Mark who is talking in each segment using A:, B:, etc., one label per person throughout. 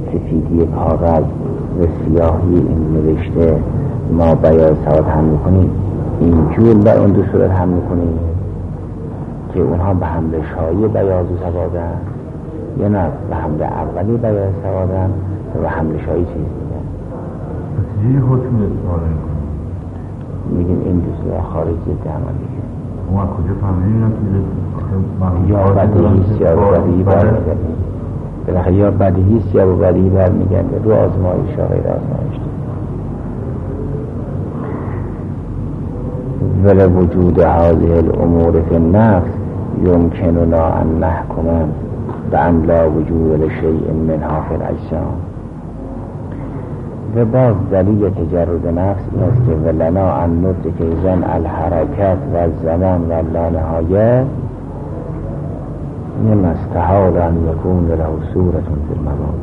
A: سفیدی کاغذ و سیاهی این نوشته ما بیاض سواد هم میکنیم، اینجور بر اون دو صورت هم میکنیم که اونها به حمله شایی بیاض و سوادن یا نه به حمله اولی بیاض سوادن و به حمله شایی چیز میگن.
B: چیزی حکم استفاده میکنیم
A: میگیم این دو صورت خارج ضد هم دیگه.
B: ما کجا فهمیدیم که
A: یا بدیهی یا بدیهی برمیگردیم، بالاخره یا بدیهی یا بدیهی برمیگرده رو آزمایش یا غیر آزمایش. ولوجود هذه الامور فی النفس یمکننا ان نحکم بان لا وجود لشیء منها فی الاجسام. و باز دلیل تجرد نفس این است که ولنا ان ندرک اذن الحرکت و زمان و لانهایه مما استحال ان یکون له صورت فی المواد.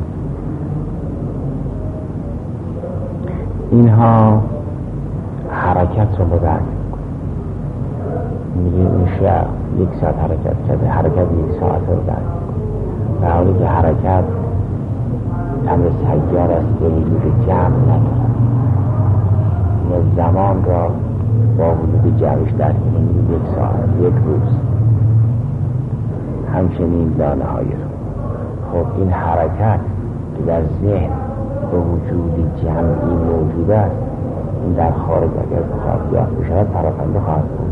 A: اینها حرکت رو بدن میگه این شعر 1 ساعت حرکت کرده، حرکت 1 ساعت رو بدن، در حالی که حرکت امر سیار است که وجود جمع ندارد و زمان را با وجود جمعش در کنیم 1 ساعت 1 روز. همچنین لانه‌های رو خب این حرکت که در ذهن به وجود جمعی موجود است، این در خارج اگر بخواد یافت بشود پراکنده خواهد بود.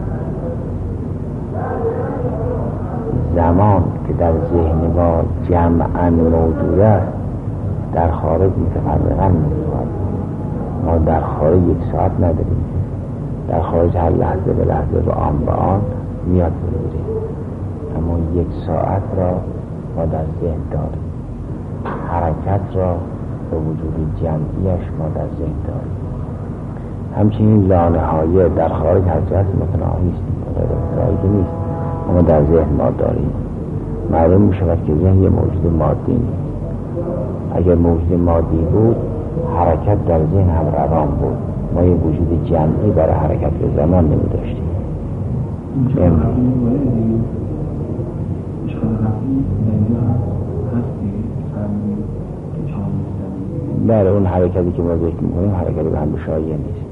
A: زمان که در ذهن ما جمعاً موجود است در خارج متفرقاً موجود. ما در خارج 1 ساعت نداریم، در خارج هر لحظه به لحظه و آن به آن میاد بگیریم، اما 1 ساعت را ما در ذهن داریم. حرکت را به وجود جمعیش ما در ذهن داریم. همچنین لانه‌های در خارج هر جهت متناهی است، غیر متناهی که نیست، اما در ذهن ما داریم. معلوم می شود که ذهن یه موجود مادی نیست. اگر موجود مادی بود حرکت در ذهن هم روان بود، ما یه وجود جمعی برای حرکت به زمان نمی داشتیم. بله اون حرکتی که ما ذکر میکنیم حرکتی به هم بشایه نیست.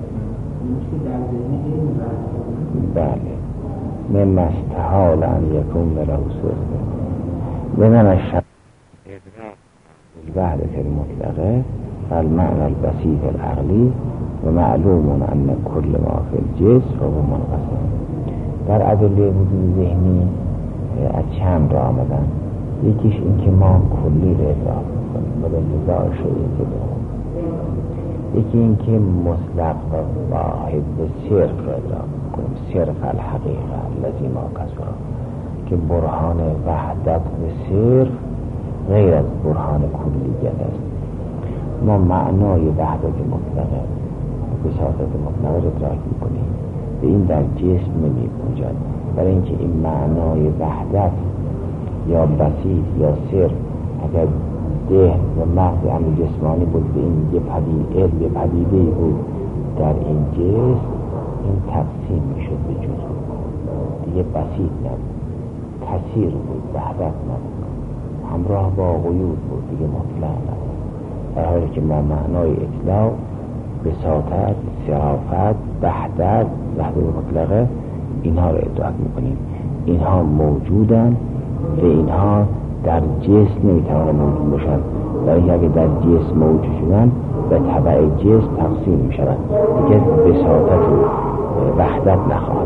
A: بله من استحال ان یکون له صورت بمن الشرع الوحدة المطلقه فالمعنى البسيط العقلی و معلوم ان كل ما في الجسم فهو منقسم. در ادله وجود ذهنی از چند را آمدن. یکیش این که ما کلی را ادراک میکنیم و به نزاع شیعی بدون. یکی این که مطلق و واحد به صرف را ادراک میکنیم، صرف الحقیقه الذی ما کسبه، که برهان وحدت به صرف غیر از برهان کلیت است. ما معنای وحدت مطلقه بساطت مطلقه را ادراک میکنیم، به این در جسم نمی پوجد، برای اینکه این معنای وحدت یا بسیط یا صرف اگر ذهن و مغز امر جسمانی بود، به این یه پدیده بود در این جسم، این تقسیم میشد به جزء، دیگه بسیط نبود، کثیر بود، وحدت نبود، همراه با قیود بود، دیگه مطلق نبود. در حالی که ما معنای اطلاق، بساطت، صرافت، وحدت مطلقه اینها رو ادراک میکنیم. اینها موجودن و اینها در جسم نمیتوانند موجود باشند، برای اینکه اگه در جسم موجود شدن به تبع جسم تقسیم میشوند، دیگه بساطت و وحدت نخواهد.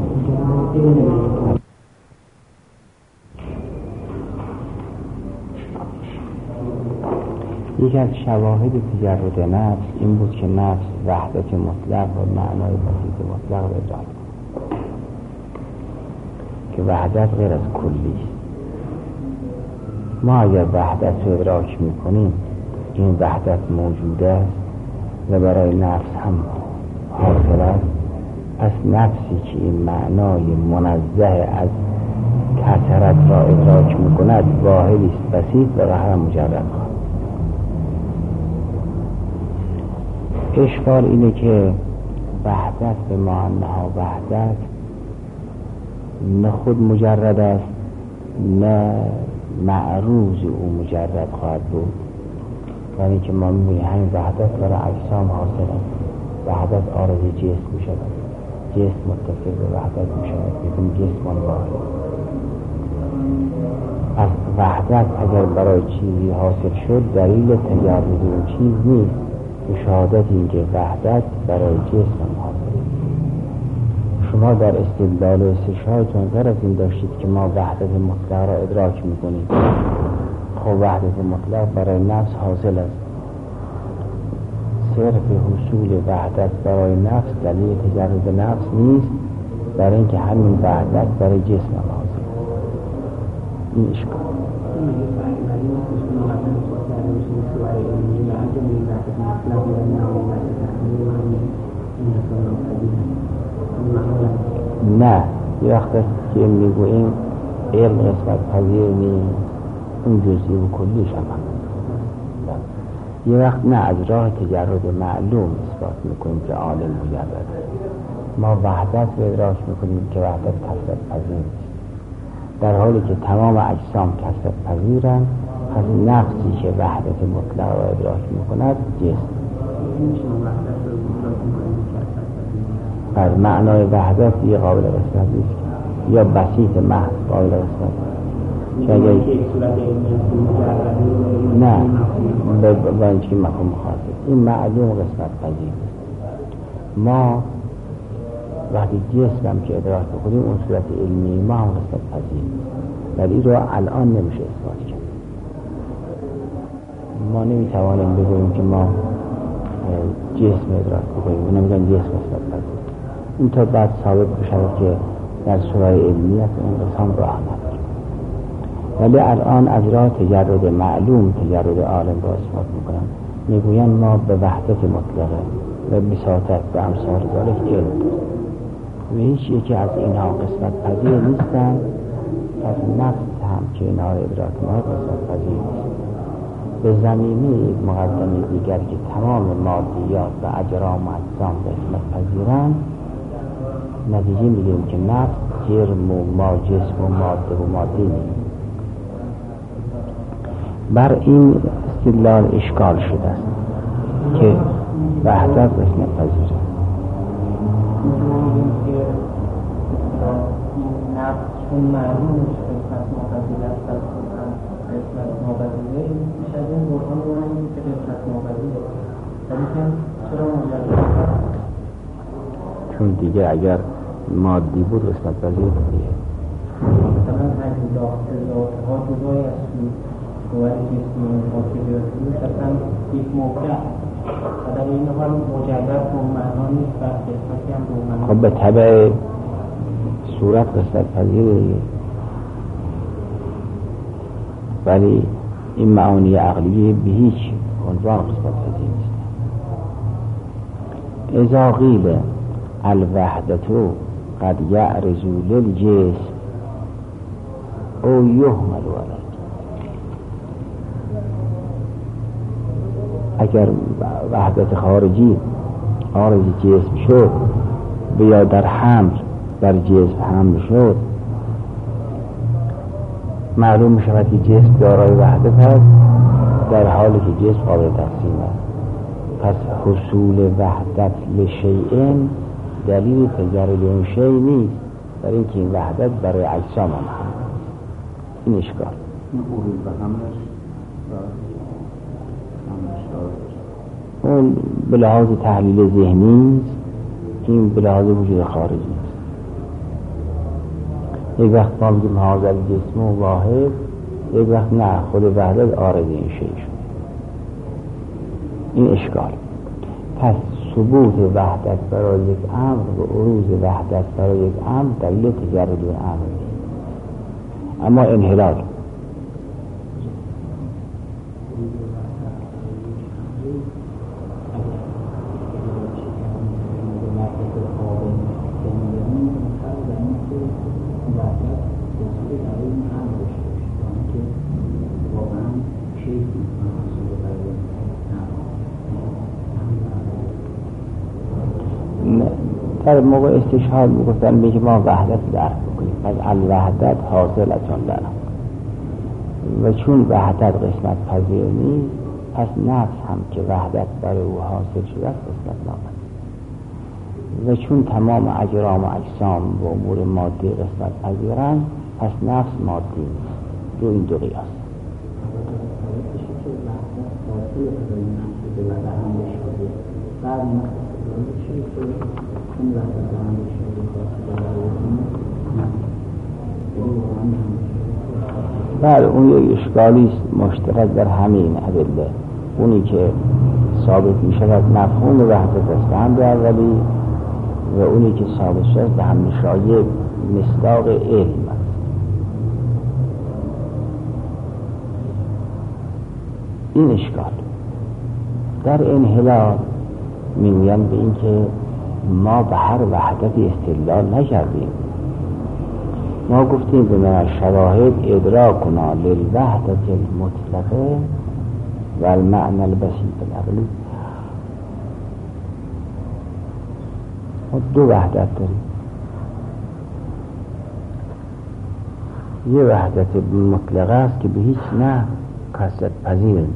A: یکی از شواهد تجرد نفس این بود که نفس وحدت مطلق و معنای بسیط مطلق را ادراک کند، که وحدت غیر از کلی است. ما اگر وحدت رو ادراک میکنیم، این وحدت موجود است و برای نفس هم حاصل است. از نفسی که این معنای منزه از کثرت را ادراک میکند واحدی است، بسیط و قهر مجرد خواهد. اشکال اینه که وحدت به معناها وحدت نه خود مجرد است، نه معروض او مجرد خواهد بود. یعنی که ما می‌بینیم همین وحدت برای اجسام حاصل است. وحدت عارض جسم می‌شود، جسم متصل به وحدت می‌شود، بدون جسم واحد. از وحدت اگر برای چیزی حاصل شد دلیل تجرد اون چیز نیست، شهادت این که وحدت برای جسم حاصل. شما در استدلال و استشهادتون تر از این داشتید که ما وحدت مطلق را ادراک میکنیم. خب وحدت مطلق برای نفس حاصل است. صرف حصول وحدت برای نفس دلیل تجرد نفس نیست، برای اینکه همین وحدت برای جسم حاصل. این اشکال نه. یه وقت است که میگوییم علم قسمت پذیر نیست، اون جزئی و کلیش هم یه وقت نه، از راه تجرد معلوم اثبات میکنیم که عالم مجرد. ما وحدت رو ادراک میکنیم که وحدت کثرت پذیر نیست، در حالی که تمام اجسام کثرت پذیرن. از نفسی که وحدت مطلق را ادراک میکند جسم. بر معنای وحدت یه قابل قسمت نیست، یا بسیط محض قابل قسمت نه با اینکه مفهوم مخاطب این معلوم قسمت پذیر. ما وقتی جسم که ادراک بکنیم اون صورت علمی ما هم قسمت پذیر، ولی رو الان نمیشه اثبات کرد. ما نمیتوانیم بگوییم که ما جسم ادراک بکنیم، اون نمیگن جسم قسمت پذیر. این تا بعد ثابت بشود که در سورای علمیت اون قسم رو احمد، ولی الان از راه تجرد معلوم تجرد عالم را اثبات میکنم. میگوین ما به وحدت مطلقه و بساطت به امثال ذالک علم و هیچ یکی از اینها قسمت پذیر نیستن. پس نفس هم که اینها را ادراک ما قسمت پذیر نیست. به زمینه یک مقدمه دیگر که تمام مادیات و اجرام و اجسام قسمت پذیرن، نتیجه میگیریم که نفس جرم و ما جسم و ماده و ماده نیست. بر این استدلال اشکال شده است که وحدت قسمت پذیر است.
C: نفس چون معلوم قسمت مقدر است از قسمت مقدره میشه این برهان رو نمید که قسمت مقدره ولیکن چرا مجرد؟
A: چون دیگه اگر مادی بود قسمت پذیر دیگه
C: مثلا همین ذاتها جدای از قوت جسمی ماکیبیاتی اصلا یک موقع در این حال مجرد به معنا نیست و قسمتی هم به معنا.
A: خب به طبع صورت قسمت پذیره، ولی این معانی عقلیه به هیچ عنوان قسمت پذیر نیست. اذا قیل الوحدت قد یعرض للجسم او یهمل علیه، اگر وحدت خارجی عارض جسم شد یا در حمل در جسم حمل شد، معلوم می شود که جسم دارای وحدت هست در حالی که جسم قابل تقسیم است. پس حصول وحدت لشیئن دلیل تجرد اون شیء نیست، برای اینکه این وحدت برای اجسام هم هست. این اشکال اون به لحاظ تحلیل ذهنی است، این به لحاظ وجود خارجی است. یک وقت ما بگیم حاضر جسم و واحد، یک وقت نه، خود وحدت عارض این شیء شد. این اشکال. پس ثبوت وحدت برای یک امر و عروض وحدت برای یک امر دلیل تجرد امر نیست، اما انحلال در موقع استشهاد میگفتن به که ما وحدت درک بکنیم، پس الوحدت حاصلتون درک، و چون وحدت قسمت پذیر نیست پس نفس هم که وحدت برای او حاصل شده است قسمت ناپذیر. و چون تمام اجرام و اجسام و امور مادی قسمت پذیرند، پس نفس مادی نیست. رو این دو قیاس. بله اون یک اشکالی است مشترک در همین ادله. اونی که ثابت می شود مفهوم وحدت است به هم اولی، و اونی که ثابت شد به هم شایع مصداق علم است. این اشکال در انحلال میگویند به این که ما به هر وحدتی استدلال نکردیم. ما گفتیم به من شواهد ادراکنا للوحدت المطلقه و المعنى البسيط العقلی. ما دو وحدت داریم. یه وحدت مطلقه است که به هیچ نه کثرت پذیر نیست.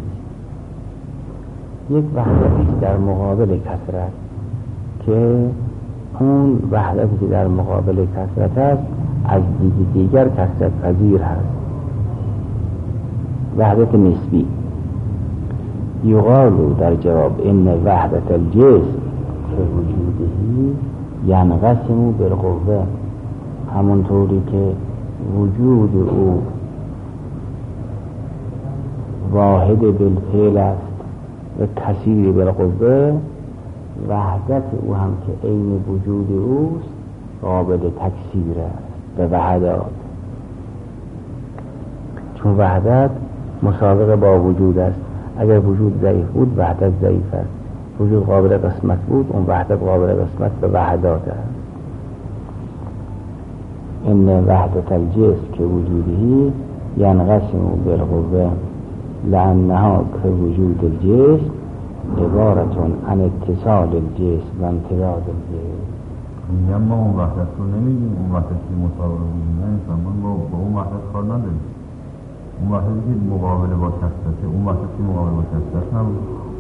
A: یک وحدتی در مقابل کثرت که اون وحدتی که در مقابل کثرت است از دیگر کثرت پذیر هست. وحدت نسبی. یقال در جواب ان وحدت الجسم که وجودهی ینقسم بالقوه، همونطوری که وجود او واحد بالفعل است و کثیر بالقوه، وحدت او هم که عین وجود اوست قابل تکثیر است به وحدات. چون وحدت مسابقه با وجود است. اگر وجود ضعیف بود وحدت ضعیف است، وجود قابل قسمت بود اون وحدت قابل قسمت به وحدات است. ان وحدت الجسم که وجودهی ینقسم بالقوه لانها که وجود الجسم عبارتون عن اتصال الجسم و امتداد الجسم.
B: میگم ما اون وحدت رو نمیگیم، اون وحدت که مسابقه بودیم نه انسان، ما با اون وحدت کار نداریم. اون وحدتی که مقابل با کثرته، اون وحدتی که مقابل با کثرت نبود.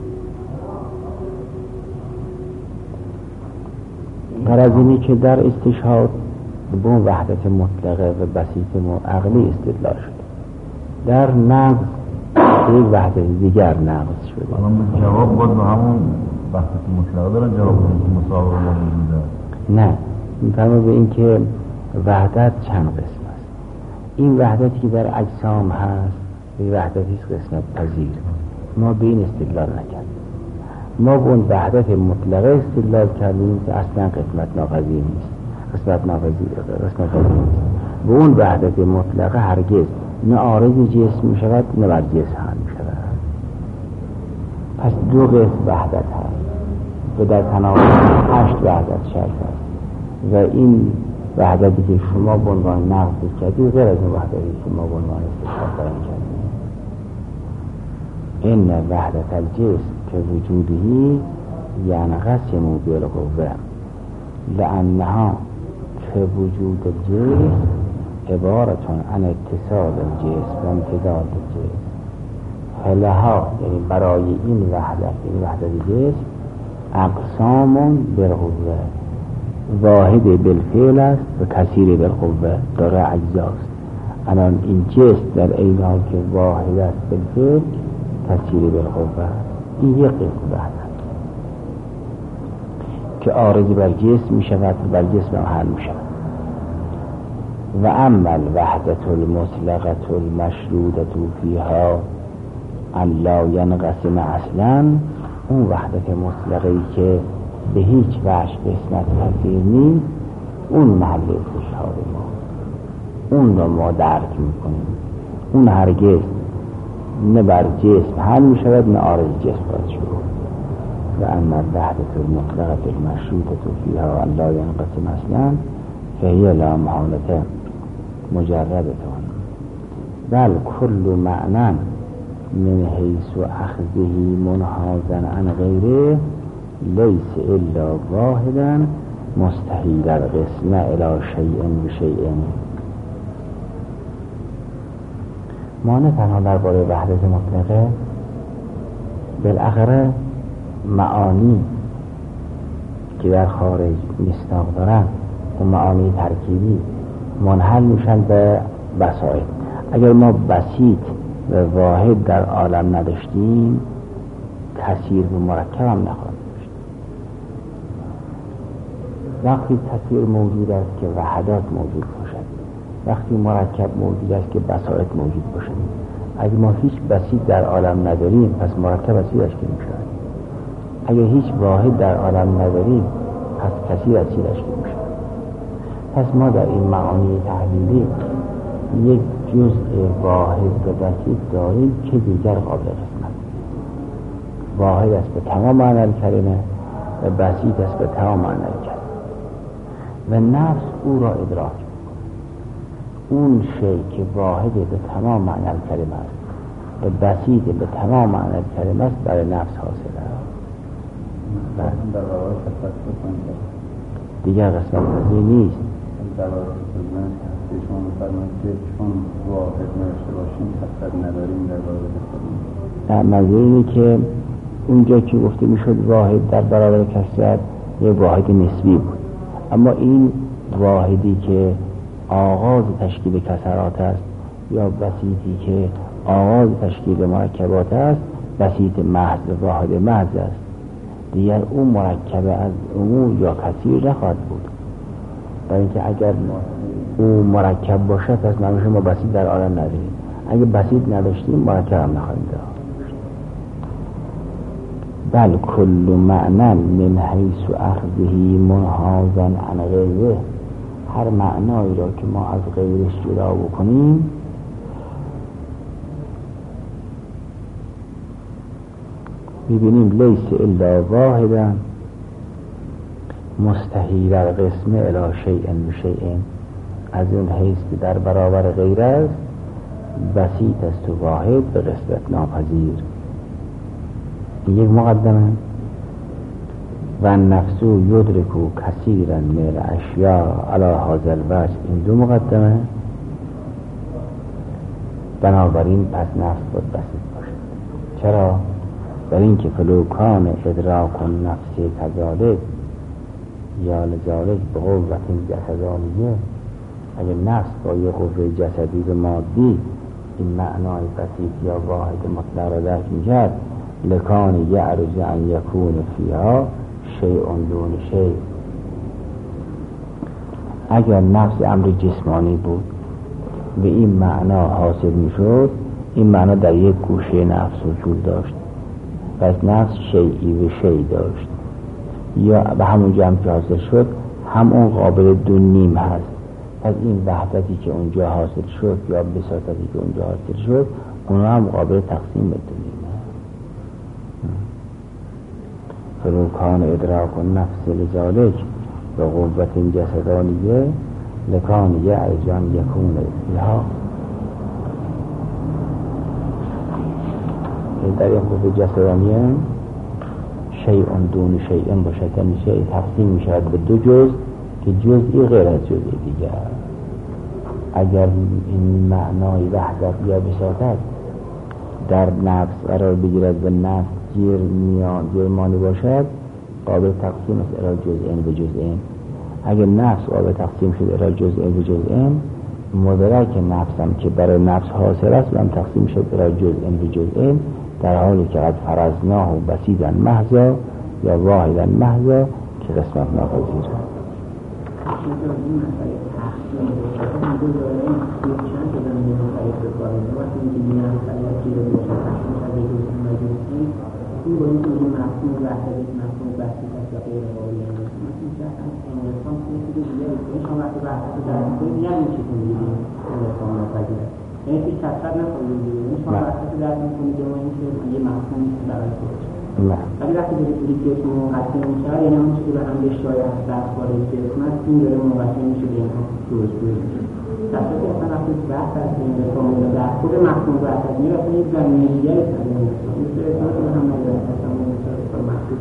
A: غرض اینی که در استشهاد به اون وحدت مطلقه و بسیط و عقلی استدلال شده، در نقض یک وحدت دیگر نقض شده.
B: الان به جواب باید به همون وحدت مطلقه دارن جواب بدن که مسابقه با وجوده.
A: نه، میفرمه به این که وحدت چند قسم است. این وحدتی که در اجسام هست این وحدتی است قسمت پذیر. ما به این استدلال نکردیم. ما به اون وحدت مطلقه استدلال کردیم که اصلا قسمت ناپذیر نیست. قسمت پذیر نیست. به اون وحدت مطلقه هرگز نه عارض جسم می شود نه بر جسم هم می شود. پس دو قسم وحدت هست و در تناول 8 وحدت شرط هست و این وحدتی که شما به عنوان نقض کردید غیر از این وحدتی که شما به عنوان استشهاد بیان کردید. این وحدت الجسم که وجودهی ینقسم بالقوه لانها که وجود الجسم عبارتون عن اتصال الجسم و امتداد الجسم. فلها یعنی برای این وحدت جسم اقسام بالقوه، واحد بالفعل است و کثیر بالقوه، داره اجزاست. الان این جسم در این حال که واحد است بالفعل کثیر بالقوه، این یک قسم وحدت که عارض بر جسم می شود و بر جسم هم حل می شود. و اما الوحدت المطلقه المشروطه فیها ان لا ینقسم اصلا، اون وحدت مطلقه‌ای که به هیچ وجه قسمت پذیر نیست، اون محل استشهاد ما، اون رو ما درک میکنیم. اون هرگز نه بر جسم حل می شود نه عارض جسم باید شد. و اما الوحدت المطلقه المشروطه فیها ان لا ینقسم اصلا فهی لا محالة مجردتون بل کل معنی من حیث اخذه منحازا عن غیره لیس الا واحدا مستحیل القسم الی شیء بشیء. ما نه تنها درباره وحدت مطلقه بالاخره معانی که در خارج مصداق دارن و معانی ترکیبی منحل میشن به بساط. اگر ما بسیط و واحد در عالم نداشتیم کثیر و مرکب هم نخواهد داشت. وقتی کثیر موجود است که وحدات موجود باشد، وقتی مرکب موجود است که بساط موجود باشد. اگر ما هیچ بسیط در عالم نداریم پس مرکب از چی تشکیل میشود؟ اگر هیچ واحد در عالم نداریم پس کثیر از چی تشکیل میشود؟ پس ما در این معانی تحلیلی یک جزء واحد و بسیط داریم که دیگر قابل قسمت. واحد است به تمام معنی کلمه و بسیط است به تمام معنی کلمه و نفس او را ادراک می‌کند. اون شی که واحد به تمام معنی کلمه است و بسیط به تمام معنی کلمه است برای نفس حاصل است.
B: در واقع تفکر کنید
A: دیگر قسمت از این نیست.
B: در واقع شما می‌فرمایید که چون واحد نداشته باشیم کثرت نداریم در واقع.
A: منظور اینه که اونجا که گفته میشد واحد در برابر کثرت یه واحد نسبی بود، اما این واحدی که آغاز تشکیل کثرات است یا بسیطی که آغاز تشکیل مرکبات است بسیط محض و واحد محض است. دیگر اون مرکب از امور یا کثیر نخواهد بود، برای اینکه اگر او مرکب باشد پس نمیشه ما بسیط در عالم نداریم. اگه بسیط نداشتیم مرکب هم نخواهیم داشت. بل کل معنی من حیث اخذه منحازا عن غیره، هر معنایی را که ما از غیرش جدا بکنیم میبینیم لیس الا واحدا مستحیل القسم الی شیء بشیء، از اون حیث که در برابر غیر است بسیط است و واحد به قسمت ناپذیر. یک مقدمه و نفسو یدرکو کثیرا من الاشیاء علی هذا الوجه، این دو مقدمه. بنابراین پس نفس باید بسیط باشد. چرا؟ برای اینکه فلو کان ادراک نفس کذالک یا لذالک به قوت جسدانیه، اگر نفس با یه قوه جسدی و مادی این معنای بسیط یا واحد مطلق را درک میکرد لکان یعرض ان یکون فیها شیء دون شیء. اگر نفس امر جسمانی بود به این معنا حاصل میشد، این معنا در یک گوشه نفس وجود داشت، پس نفس شیئی و شیء داشت، یا به همون جمع که حاصل شد هم اون قابل دو نیم هست. پس این وحدتی که اونجا حاصل شد یا بساطتی که اونجا حاصل شد اون هم قابل تقسیم به دو نیمه. فلو کان ادراک نفس لذالک به قوت جسدانیه لکان یعرض ان یکون فیها، در این قوه جسدانیه شیء دون شیء باشد، یعنی شیء تقسیم می شود به دو جز که جزئی غیر از جزئی دیگر. اگر این معنای وحدت یا بساطت در نفس قرار بگیرد و نفس جرمانی باشد قابل تقسیم است الی جزئین به جزئین. اگر نفس قابل تقسیم شد الی جزئین به جزئین، مدرک نفس هم که برای نفس حاصل است و هم تقسیم شد الی جزئین به جزئین، در حالی که قد فرضناه بسیطا محضا یا واحدا محضا که قسمت ناپذیر است.
C: ولی وقتی دارید جسم منقسم میشه یعنی اون چیزی به هم بشایه هست در خارج جسم است این داره منقسم میشه به اینها جزئی در صورتی اصلا وقتی بحث از این کامل در خود مفهوم بحث از این اصلا یک زمینه دیگر تبدیل میشه این سه اصلا به هم نداره اصلا اون محدود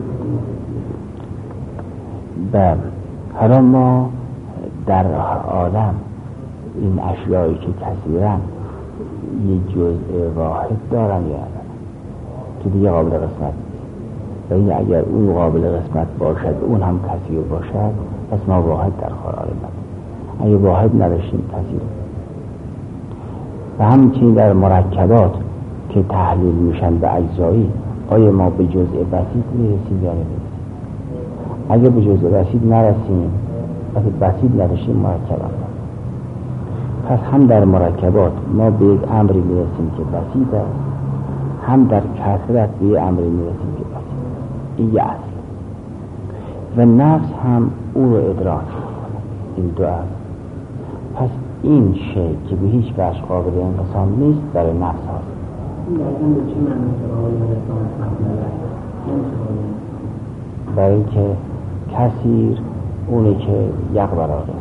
A: بله. حالا ما در عالم این اشیایی که کثیرن یک جزء واحد دارن یا نه؟ که دیگه قابل قسمت نیست. و این اگر اون قابل قسمت باشد اون هم کثیر باشد پس ما واحد در قرار نداریم. اگه واحد نداشتیم کثیر. و همچنین در مرکبات که تحلیل میشن به اجزایی، آیا ما به جزء بسیط میرسیم یا نمیرسیم؟ اگه به جزء بسیط نرسیم وقتی بسیط نداشتیم مرکب هم. پس هم در مرکبات ما به یک امری میرسیم که بسیط است، هم در کثرت به یک امری میرسیم که بسیط. این یه اصل. و نفس هم او رو ادراک میکنه. این دو اصل. پس این شی که به هیچ وجه قابل انقسام نیست در نفس هست. برای اینکه کثیر اونی که یقبر است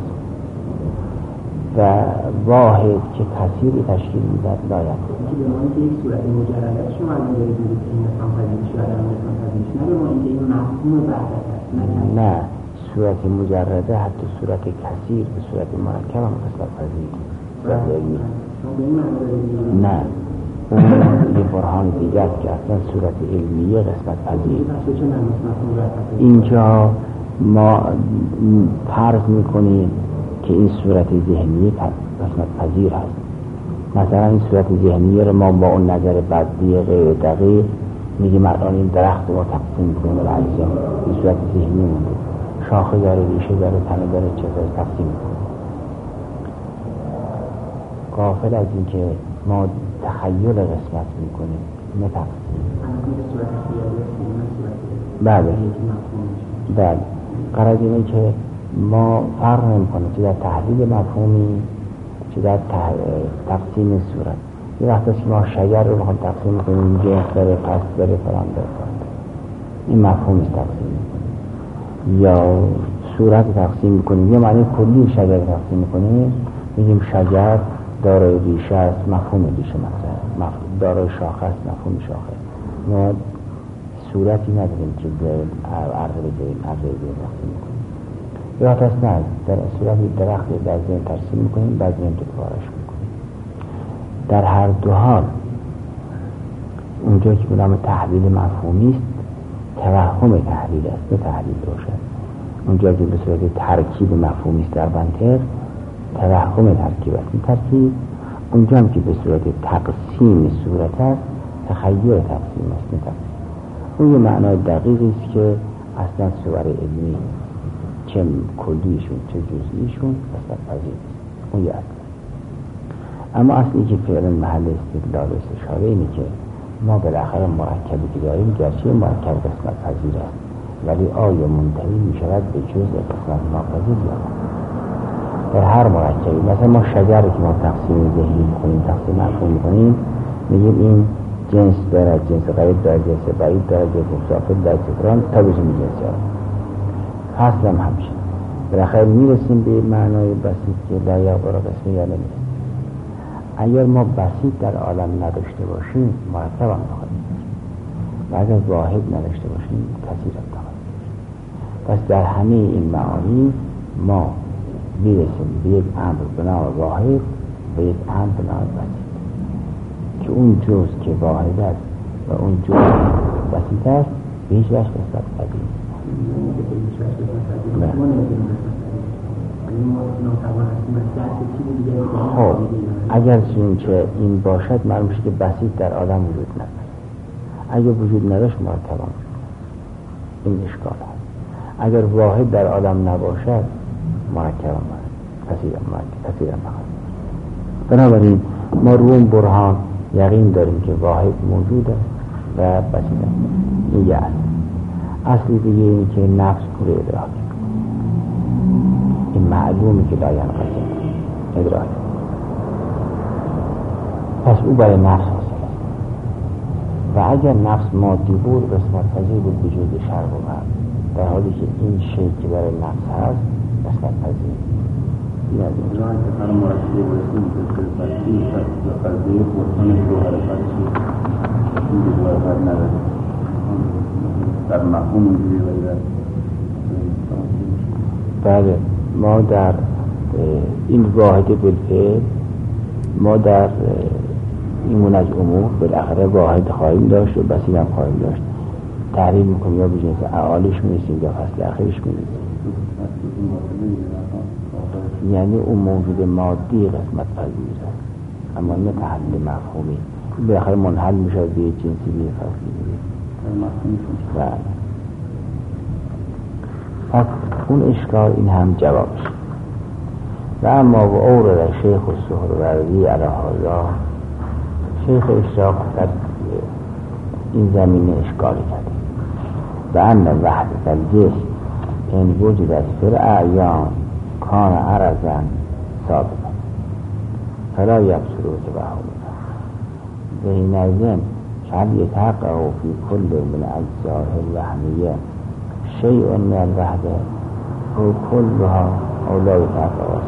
A: و واحد که کثیری تشکیل میدهد لاید.
C: به ما اینکه یک صورت مجرده شما الان دارید میگید که این نظام پذیرش یا عدم نظام پذیرش، نه به ما اینکه این مفهوم وحدت است.
A: نه صورت مجرده حتی صورت کثیر به صورت مرکب هم قسمت پذیر صورت علمی. نه اون یه برهان دیگه است که اصلا صورت علمیه قسمت پذیر. اینجا ما فرض میکنیم که این صورت ذهنی قسمت پذیر هست. مثلا این صورت ذهنی رو ما با اون نظر بدی غیر دقیق میگیم الان این درخت رو تقسیم کنیم به اجزا. این صورت ذهنی مونده، شاخه داره، ریشه داره، تنه داره، چیزا تقسیم کنیم. غافل از این که ما تخیل قسمت میکنیم نه تقسیم. بله قرار اینه که ما فرق نمی‌کنه چه در تحلیل مفهومی چه در تقسیم صورت. یه وقت است که ما شجر رو بخوام تقسیم کنیم جنس داره، پس داره، فلان داره، این مفهوم است تقسیم می‌کنیم. یا صورت تقسیم می‌کنیم، یه معنی کلی شجر تقسیم می‌کنیم، میگیم شجر دارای ریشه است، مفهوم ریشه مثلا دارای شاخه است، مفهوم شاخه. ما صورتی نداریم که عرض بگیریم تقسیم می‌کنیم. یا هست نه در صورت درختی در ذهن ترسیم میکنیم، بعد ذهن تو کارش میکنیم. در هر دو حال اونجا که بنام تحلیل مفهومی است توهم تحلیل است، نه تحلیل باشد. اونجا که به صورت ترکیب مفهومی است در منطق توهم ترکیب است. این ترکیب اونجا هم که به صورت تقسیم صورت است تخیل تقسیم است، نه تقسیم. اون یه معنای دقیقی است که اصلا صور علمی چه کلیشون چه جزئیشون قسمت پذیر است. اون یه اصل. اما اصلی که فعلا محل استدلال و استشاره اینه که ما بالاخره مرکبی که داریم گرچه مرکب قسمت پذیر است ولی آیا منتهی می شود به جزء قسمت ناپذیر یا نه؟ در هر مرکبی مثلا ما شجر که ما تقسیم ذهنی می‌کنیم، تقسیم مفهومی می‌کنیم، میگیم این جنس داره، جنس غریب داره، جنس بعید داره، جنس مسافر داره، تکران تا بشه جنس داره. اصلا همشه بالاخره میرسیم به معنای بسیط که لا یعبر قسمی یا نمیرسیم. اگر ما بسیط در عالم نداشته باشیم مرکب هم نخواهیم و اگر واحد نداشته باشیم کثیر هم نخواهیم. پس در همه این معانی ما میرسیم به یک امر به نام واحد و یک امر به نام بسیط که اون جز که واحد است و اون جز بسیط است به هیچ وجه قسمت پذیر نیست. خب اگر چه این باشد معلوم میشه که بسیط در آدم وجود نداره. اگر وجود نداشت مرتبا این اشکال هست. اگر واحد در آدم نباشد مرکب هم کثیر هم نخواهد. بنابراین ما رو اون برهان یقین داریم که واحد موجود است و بسیط است. این یه اصلی دیگه این که نفس پور ادراک این معلومه که لا ینقسم ادراک. پس او برای نفس حاصل است و اگر نفس مادی بود قسمت پذیر بود وجود شرق و غرب، در حالی که این شی که برای نفس هست قسمت پذیر این از این
B: جایی که هر مرکبی برسیم که بسیط و قضیه برسان شوهر بچی این که باید نداره در مفهوم اونجوری باید.
A: بله ما در این واحد بالفعل ما در این از عموم بالاخره واحد خواهیم داشت و بسیط هم خواهیم داشت. تحریم میکنیم یا به جنس اعالیش میرسیم یا فصل اخیرش میرسیم. یعنی اون موجود مادی قسمت پذیره، اما نه تحلیل مفهومی. بالاخره منحل میشه به جنسی به فصلی میره. پس اون اشکال این هم جوابش. و اما و اورد شیخ السهروردی علیه الله، شیخ اشراق در این زمینه اشکالی کرده و ان وحدت الجسم این وجودت فی الاعیان کان عرضا ثابتا فلا یبصروا تبعهما و حینئذ هل یتحقق فی کل من اجزاء الوهمیه شیء من الوحده او کلها او لا یتحقق.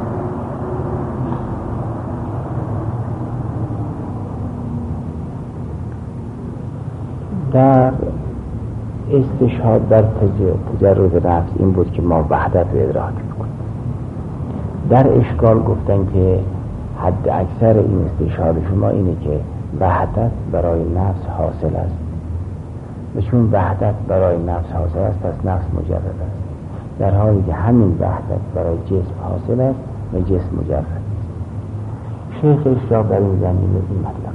A: در استشهاد در تجرد نفس این بود که ما وحدت رو ادراک میکنیم. در اشکال گفتن که حد اکثر این استشهاد شما اینه که وحدت برای نفس حاصل است و چون وحدت برای نفس حاصل است پس نفس مجرد است، در حالی که همین وحدت برای جسم حاصل است و جسم مجرد است. شیخ اشراق در این زمینه این مطلب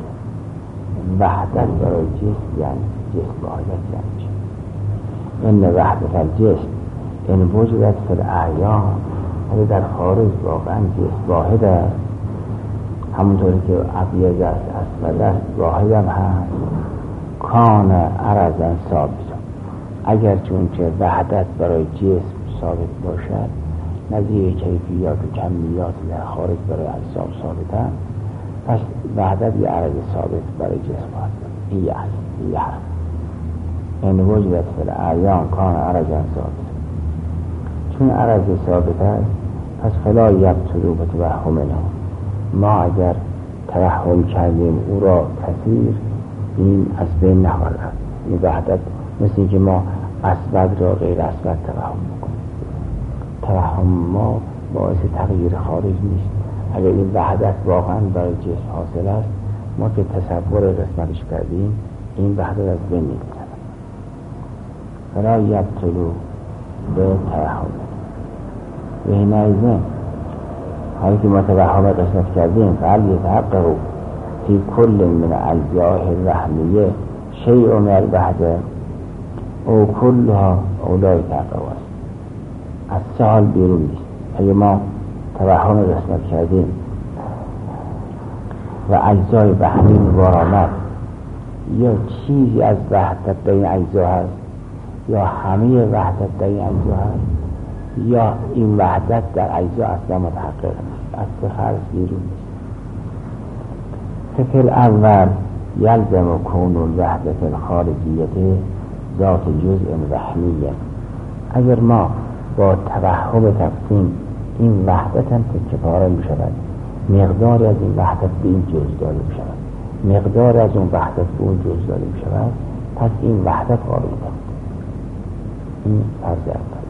A: وحدت برای جسم یعنی جسم واحدت یعنی چی؟ این وحدت الجسم این وجودت فی الاعیان، ولی در خارج واقعا جسم واحد است، همونطوری که ابیض است اسود است واحد هم هست. کان عرضا ثابت، اگر چون که وحدت برای جسم ثابت باشد نظیر کیفیات و کمیات در خارج برای اجسام ثابت است، پس وحدت یه عرض ثابت برای جسم هست. این یه حرف این وجودت فی الاعیان کان عرضا ثابت، چون عرض ثابت است پس فلا یبطلوا بتوهمنا، ما اگر توهم کردیم او را کثیر این از بین نخواهد رفت. این وحدت مثل این که ما اسود را غیر اسود توهم میکنیم. توهم ما باعث تغییر خارج نیست. اگر این وحدت واقعا برای جسم حاصل است، ما که تصور قسمتش کردیم این وحدت از بین می‌رود. فلا یبطلوا بتوهم و حینئذ حالی که ما توهم قسمت کردیم فهل یتحقق فی کل من اجزاء الوهمیه شیء من الوحده او کلها او لا یتحقق است. از سوال بیرون نیست. اگه ما توهم قسمت کردیم و اجزای وهمی مبارمت یا چیزی از وحدت در این اجزا هست یا همه وحدت در این اجزا هست یا این وحدت در اجزا اصلا متحقق نیست، از خارج بیرون نیست. ففی الاول یلزم کون الوحدت الخارجیت ذات جزء وهمیه. اگر ما با توهم تقسیم این وحدت هم که پاره می شود، مقدار از این وحدت به این جزء داده می شود، مقدار از اون وحدت به اون جزء داده می شود، پس این وحدت قابل است. این فرض اول.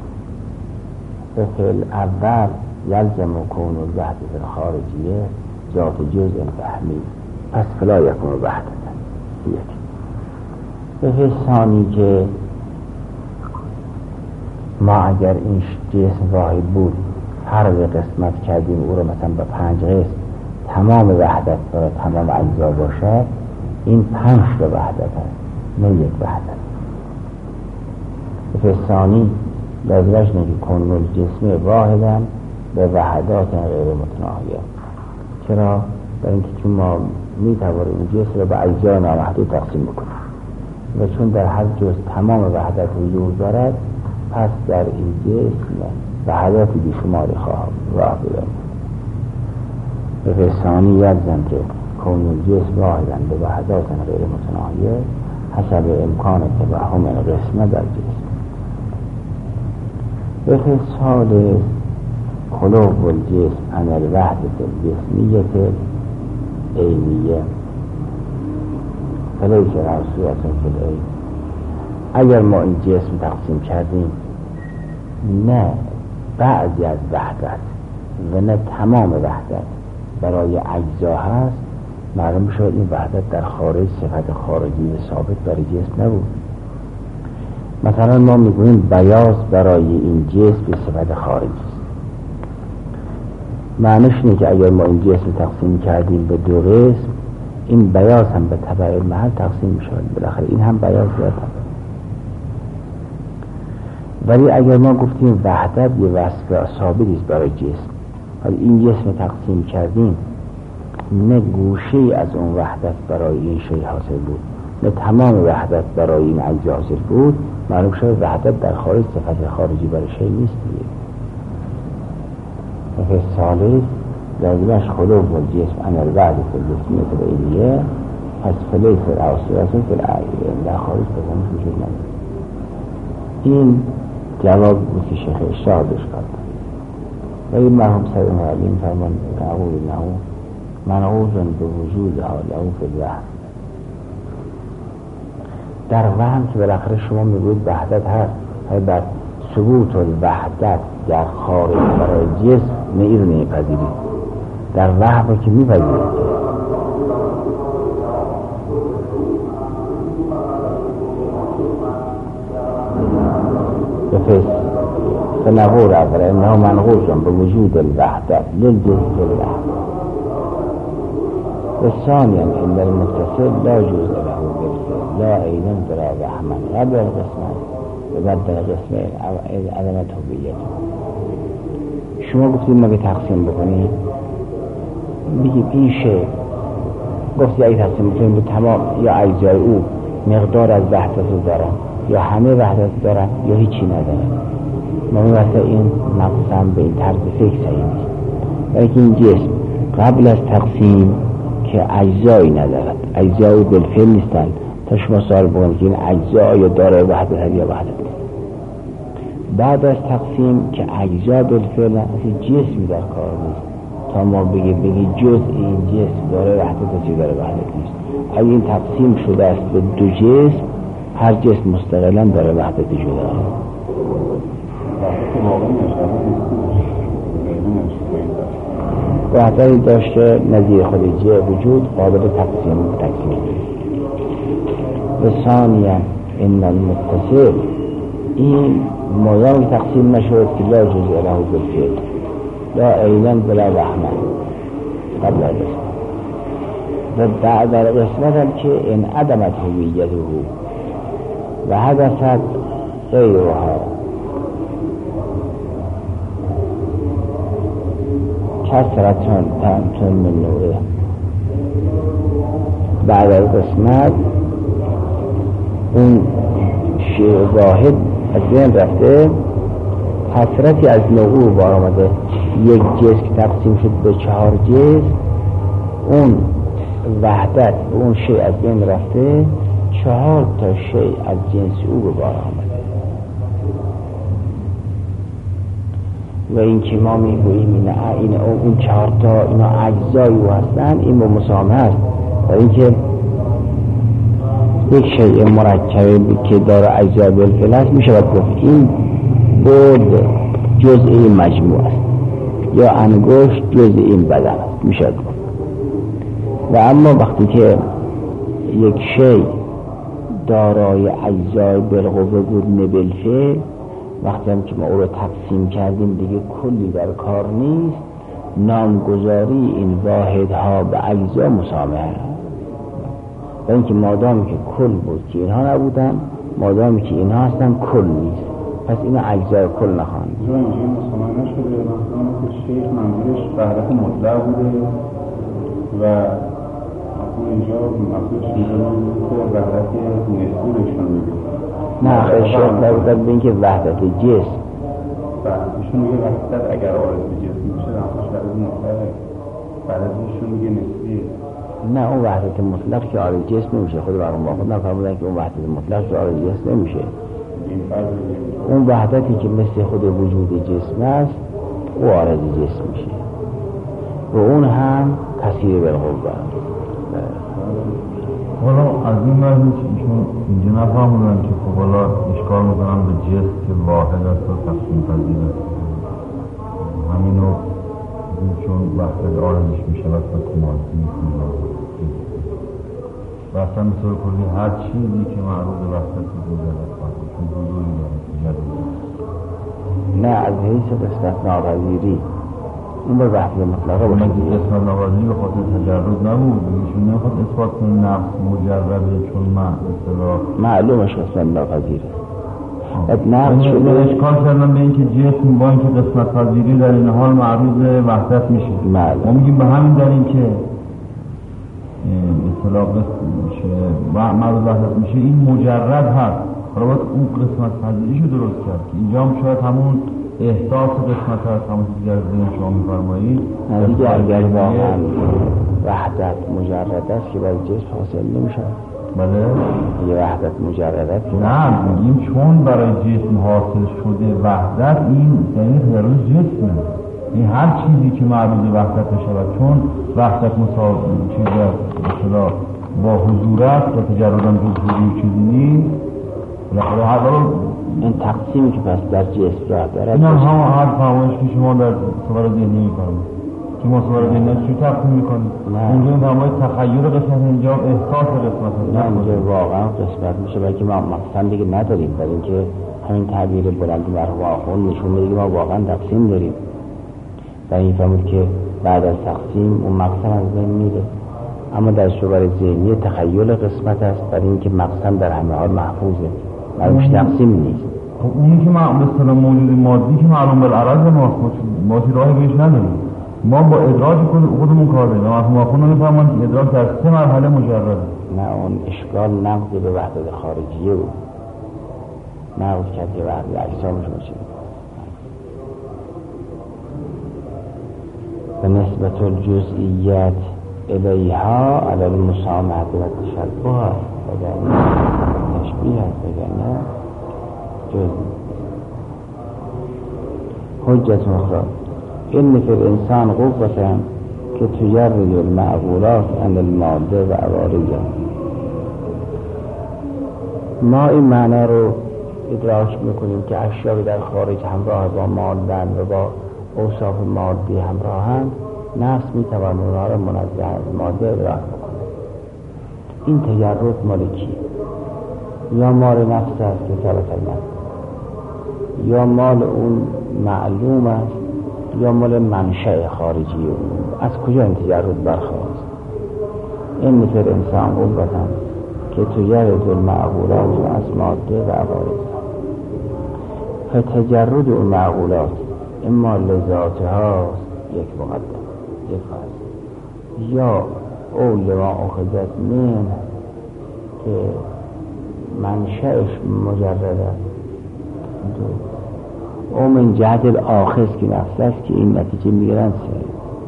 A: ففی الاول یلزم کون الوحدت الخارجیه ذات جزء وهمی پس فلا یکون وحدت. یک. ففی ثانی که ما اگر این جسم واحد بود هر قسمت کردیم او رو مثلا به 5 قسم تمام وحدت برای تمام اجزا باشد، این 5 تا وحدت است نه یک وحدت. ففی ثانی لازمش نه که کون الجسم واحدا به وحدات غیر متناهیه. چرا؟ برای اینکه چون ما میتوانیم این جسم رو به اجزا نامحدود تقسیم بکنیم و چون در هر جزء تمام وحدت حضور دارد، پس در این جسم وحدات بیشماری خواهم راه بدم. به ثانی یلزم که کون الجسم واحدا به وحدات غیر متناهیه حسب امکان توهم قسمه در جسم. به ثالث خلو الجسم عن الوحدت الجسمیت عینیه فلیس در صورت فلعی. اگر ما این جسم تقسیم کردیم نه بعضی از وحدت و نه تمام وحدت برای اجزا هست، معلوم شد این وحدت در خارج صفت خارجی و ثابت برای جسم نبود. مثلا ما میگوییم بیاض برای این جسم به صفت خارجی است. معنیش اینه که اگر ما این جسم تقسیم کردیم به دو قسم، این بیاض هم به تبع محل تقسیم میشود، بالاخره این هم بیاض یا تبع. ولی اگر ما گفتیم وحدت یه وصف ثابتی است برای جسم، ولی این جسم تقسیم کردیم، نه گوشه از اون وحدت برای این شی حاصل بود، نه تمام وحدت برای این اجزا حاصل بود، معلوم شد وحدت در خارج صفت خارجی برای شی نیست دیگه. و ثالث لازمش خلو و جسم عن البعض فی الجسمیت العلیه، پس فلیس الاصلیت فی العلیه در خارج بزنش وجود نداره. این جواب بود که شیخ اشتهادش کرد. و این مرحوم سید معلم فرمان نعوذ نعوذ منعوذ به وجود عالم فی الوهم. در وهم که بالاخره شما میگوید وحدت هست، ولی بر ثبوت الوحدت در خارج برای جسم نیر نمیپذیرید، در وهم که میپذیرید. فنقول اول انه منقوص به وجود الوحدت للجزء الوحدت. والثانيا ان المتصل لا جزء له بالفعل لا عينا ولا رحما قبل القسمين وبعد القسمين عدمت هویته. شما گفتید ما به تقسیم بکنیم، بگیم این شی گفتی اگه تقسیم بکنیم به تمام یا اجزای او مقدار از وحدت رو دارن یا همه وحدت دارن یا هیچی ندارن. ما می‌واسه این مقسم به این طرز فکر صحیح نیست، ولی که این جسم قبل از تقسیم که اجزایی ندارد، اجزای بالفعل نیستن، تا شما سوال بکنید که این اجزا یا داره وحدت یا وحدت نیست. بعد از تقسیم که اجزا بالفعل اصلا جسمی در کار نیست، تا ما بگی جز این جسم داره وحدت یا داره وحدت نیست. اگه این تقسیم شده است به دو جسم، هر جسم مستقلا داره وحدت جدا. وحدتی داشته نظیر خود جه وجود قابل تقسیم و تکمیل. و ثانیا ان المتصل این مادام تقسیم نشود که لا جزء له بالفعل لا عینا بلا وهما قبل القسمت. و بعد القسمت هم که ان عدمت هویته و حدثت غیرها کثرتون تمتون من نوره. بعد از قسمت اون شیء واحد از بین رفته، کثرتی از نوع بار آمده. یک جسم که تقسیم شد به 4 جسم، اون وحدت اون شیء از بین رفته، 4 تا شیء از جنس او به بار آمده. و این که ما میگوییم این اون 4 تا اینا اجزای او هستن، این با مسامحه است. و این که یک شیء مرکب که داره اجزای بالفعل است، میشه گفت این بود جزء این مجموع است، یا انگشت جزء این بدن است، میشه گفت. و اما وقتی که یک شیء دارای اجزای بالقوه بود نه بالفعل، وقتی هم که ما او رو تقسیم کردیم دیگه کلی در کار نیست، نامگذاری این واحدها به اجزا مسامحه. و اینکه مادامی که کل بود که اینها نبودن، مادامی که اینها هستن کل نیست، پس اینا اجزای کل نخواهند.
B: اینجا مسامحه نشده، مثلا که شیخ منظورش وحدت مطلق بوده و اینجا مقصودش که وحدت نسبی بهشون میگه.
A: نه خیلی شیخ نبودن به اینکه وحدت جسم
B: ایشون میگه وحدت اگر آرز به جسم میشه نفسش وحدت مطلقه، وحدتشون میگه نسبیه.
A: نه اون وحدت مطلق که آرز جسم نمیشه. خود برام با خود نفرمودن که اون وحدت مطلق که آرز جسم نمیشه. اون وحدتی که مثل خود وجود جسم است او آرز جسم میشه و اون هم کثیر بالقوه.
B: حالا از این مرزی که ایشون اینجا نفهمودن که خب حالا اشکال میکنن به جسم که واحد است و تقسیم پذیر است، همینو چون وقت آرزش میشه وقت کمالتی میکنه
D: و اصلا به طور کلی هر چیزی که معروض وحدت مجرد باشه چون حضوری داره تجرد
A: نه از حیث قسمت ناپذیری اون به وحدت مطلقه باشه.
D: قسمت ناپذیری به خاطر تجرد نبود، ایشون نمیخواد اثبات کنه نفس مجرده چون
A: معلومش قسمت ناپذیره. نفس شده
D: اشکال کردن به اینکه جسم با اینکه قسمت پذیری در این حال معروض وحدت میشه. ما میگیم به همین در این که اصطلاح میشه معروض وحدت میشه این مجرد هست. حالا باید اون قسمت پذیریشو درست کرد که اینجا هم شاید همون احساس قسمت هست، همون چیزی در ذهن شما میفرمایید
A: دیگه. اگر واقعا وحدت مجرد است که برای جسم حاصل نمیشه.
D: بله
A: یه وحدت مجرد است
D: نه میگیم چون برای جسم حاصل شده وحدت این یعنی تجرد جسمه. این هر چیزی که معروض وحدت بشود چون وحدت مساوی چیز مثلا با حضور است و تجردم حضوری چیزی نیست.
A: این تقسیمی که پس در جسم راه داره
D: این هم هر فرمایش که شما در صور ذهنی میکنید که ما صور ذهنی چی تقسیم میکنید؟ اونجا این فرمایش تخیل قسمت، اینجا احساس قسمت هست.
A: نه اینجا واقعا قسمت میشه بلکه ما مقصد دیگه نداریم، برای اینکه همین تعبیر بلند مرحوم آخوند نشون میده که ما واقعا تقسیم داریم. در این فهمید که بعد از تقسیم اون مقصد از بین میره، اما در صور ذهنی تخیل قسمت است، برای اینکه مقصد در همه حال محفوظه برایش تقسیم نیست.
D: خب اونی که ما مثلا موجود مادی که معلوم بالعرض ما راهی بهش نداریم، ما با ادراک خودمون کار داریم. مرحوم آخوند میفهمن که ادراک در 3 مرحله مجرده.
A: نه اون اشکال نقض به وحدت خارجیه بود، نقض کرد که وحدت اجسامش باشه. و نسبت الجزئیات الیها علی المسامحه و تشبه وگرنه تشبیه است، وگرنه جزئی. حجت مخرج این فی الانسان قوة که تجرد المعقولات عن الماده و عوارضه. ما این معنا رو ادراک میکنیم که اشیاء در خارج همراه با مادن و با اوصاف مادی همراهند، نفس میتواند اونها را منزه از ماده ادراک بکنه. این تجرد مال کیه؟ یا مال نفس است که ثابت نفس، یا مال اون معلوم است، یا مال منشأ خارجی اون. از کجا این تجرد برخواست؟ این فی الانسان قوة که تجرد المعقولات از ماده و عوارض. فتجرد اون معقولات اما لذاتها یک مقدم، یک فرض، یا او لما اخذت من که منشأش مجرد است، او من جهت الاخذ که نفس است که این نتیجه میگیرن سه.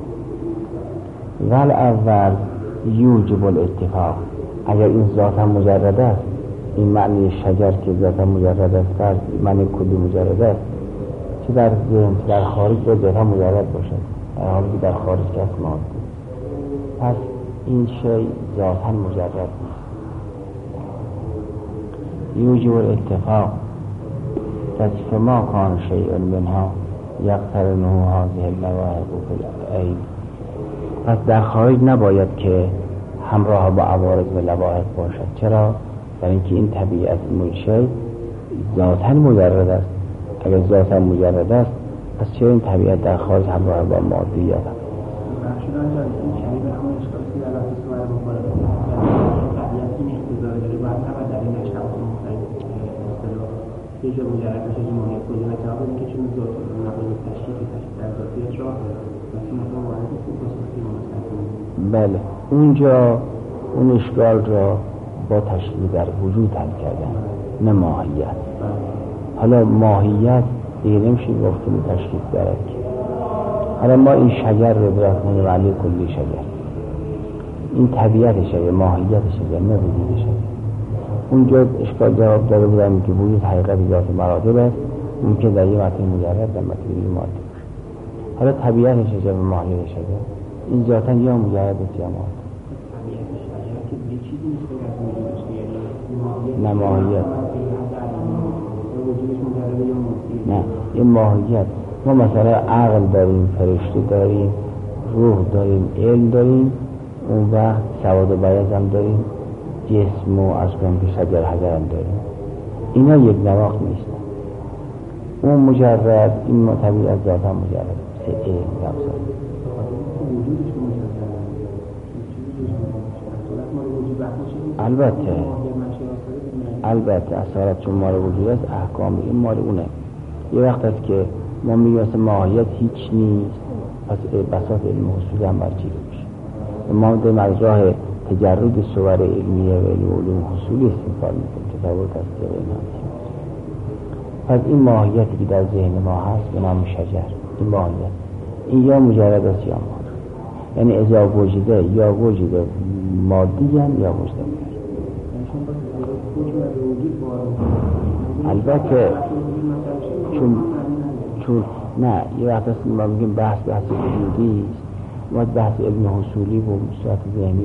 A: ول اول یوجب الاتفاق، اگر این ذات هم مجرد است، این معنی شجر که ذات هم مجرد است، فرض معنی کلی مجرد است، چه در ذهن چه در خارج باید ذات هم مجرد باشد، در حالی که در خارج که است ماده. پس این شی ذات هم مجرد نیست. یوجب الاتفاق پس فما کان شیء منها یقترنه هذه اللواحق فی العین. پس در خارج نباید که همراه با عوارض و لواحق باشد. چرا؟ برای اینکه این طبیعت منشأ ذاتاً مجرد است. اگر ذاتاً مجرد است پس چرا این طبیعت در خارج همراه با مادیت است؟
C: یه جا مجرد بشه که ماهیت کلی و جواب این که چون ذات نقل تشکیل در ذاتیت راه
A: بله اونجا اون اشکال را با تشکیل در وجود حل کردن، نه ماهیت. حالا ماهیت دیگه نمیشه گفتیم تشکیل دارد. حالا ما این شجر رو برسیم ولی کلی شجر، این طبیعت شجر، ماهیت شجر، نه وجود شجر. اونجا اشکال جواب داده بودم که وجود حقیقت ذات مراتب است، ممکن در یه متن مجرد در متن دیگه ماده باشه. حالا طبیعت شجر و ماهیت شجر این ذاتاً یا مجرد است یا ماده. نه ماهیت، نه این ماهیت. ما مثلا عقل داریم، فرشته داریم، روح داریم، علم داریم، اون وقت سواد و بیاض هم داریم، جسم و از کنم که شجر حجر هم داریم، اینا یک نواخت نیست. اون مجرد، این طبیعت ذاتا مجرد سه نفسان البته اثرات چون مال وجود است، احکام این مال اونه. یه وقت است که ما میگیم مثل ماهیت هیچ نیست، پس بساط علم حصول هم برچیده میشه. ما داریم از راه تجرد صور علمیه و علوم حصولی استفاده میکنیم، تصور تصدیق اینا. پس این ماهیتی که در ذهن ما هست به نام شجر، این ماهیت این یا مجرد است یا ماد، یعنی اذا وجوده یا وجود مادی هم یا وجود مادی. البته چون نه یه وقت است ما میگیم بحث وجودی است، ما بحث علم حصولی و صورت ذهنی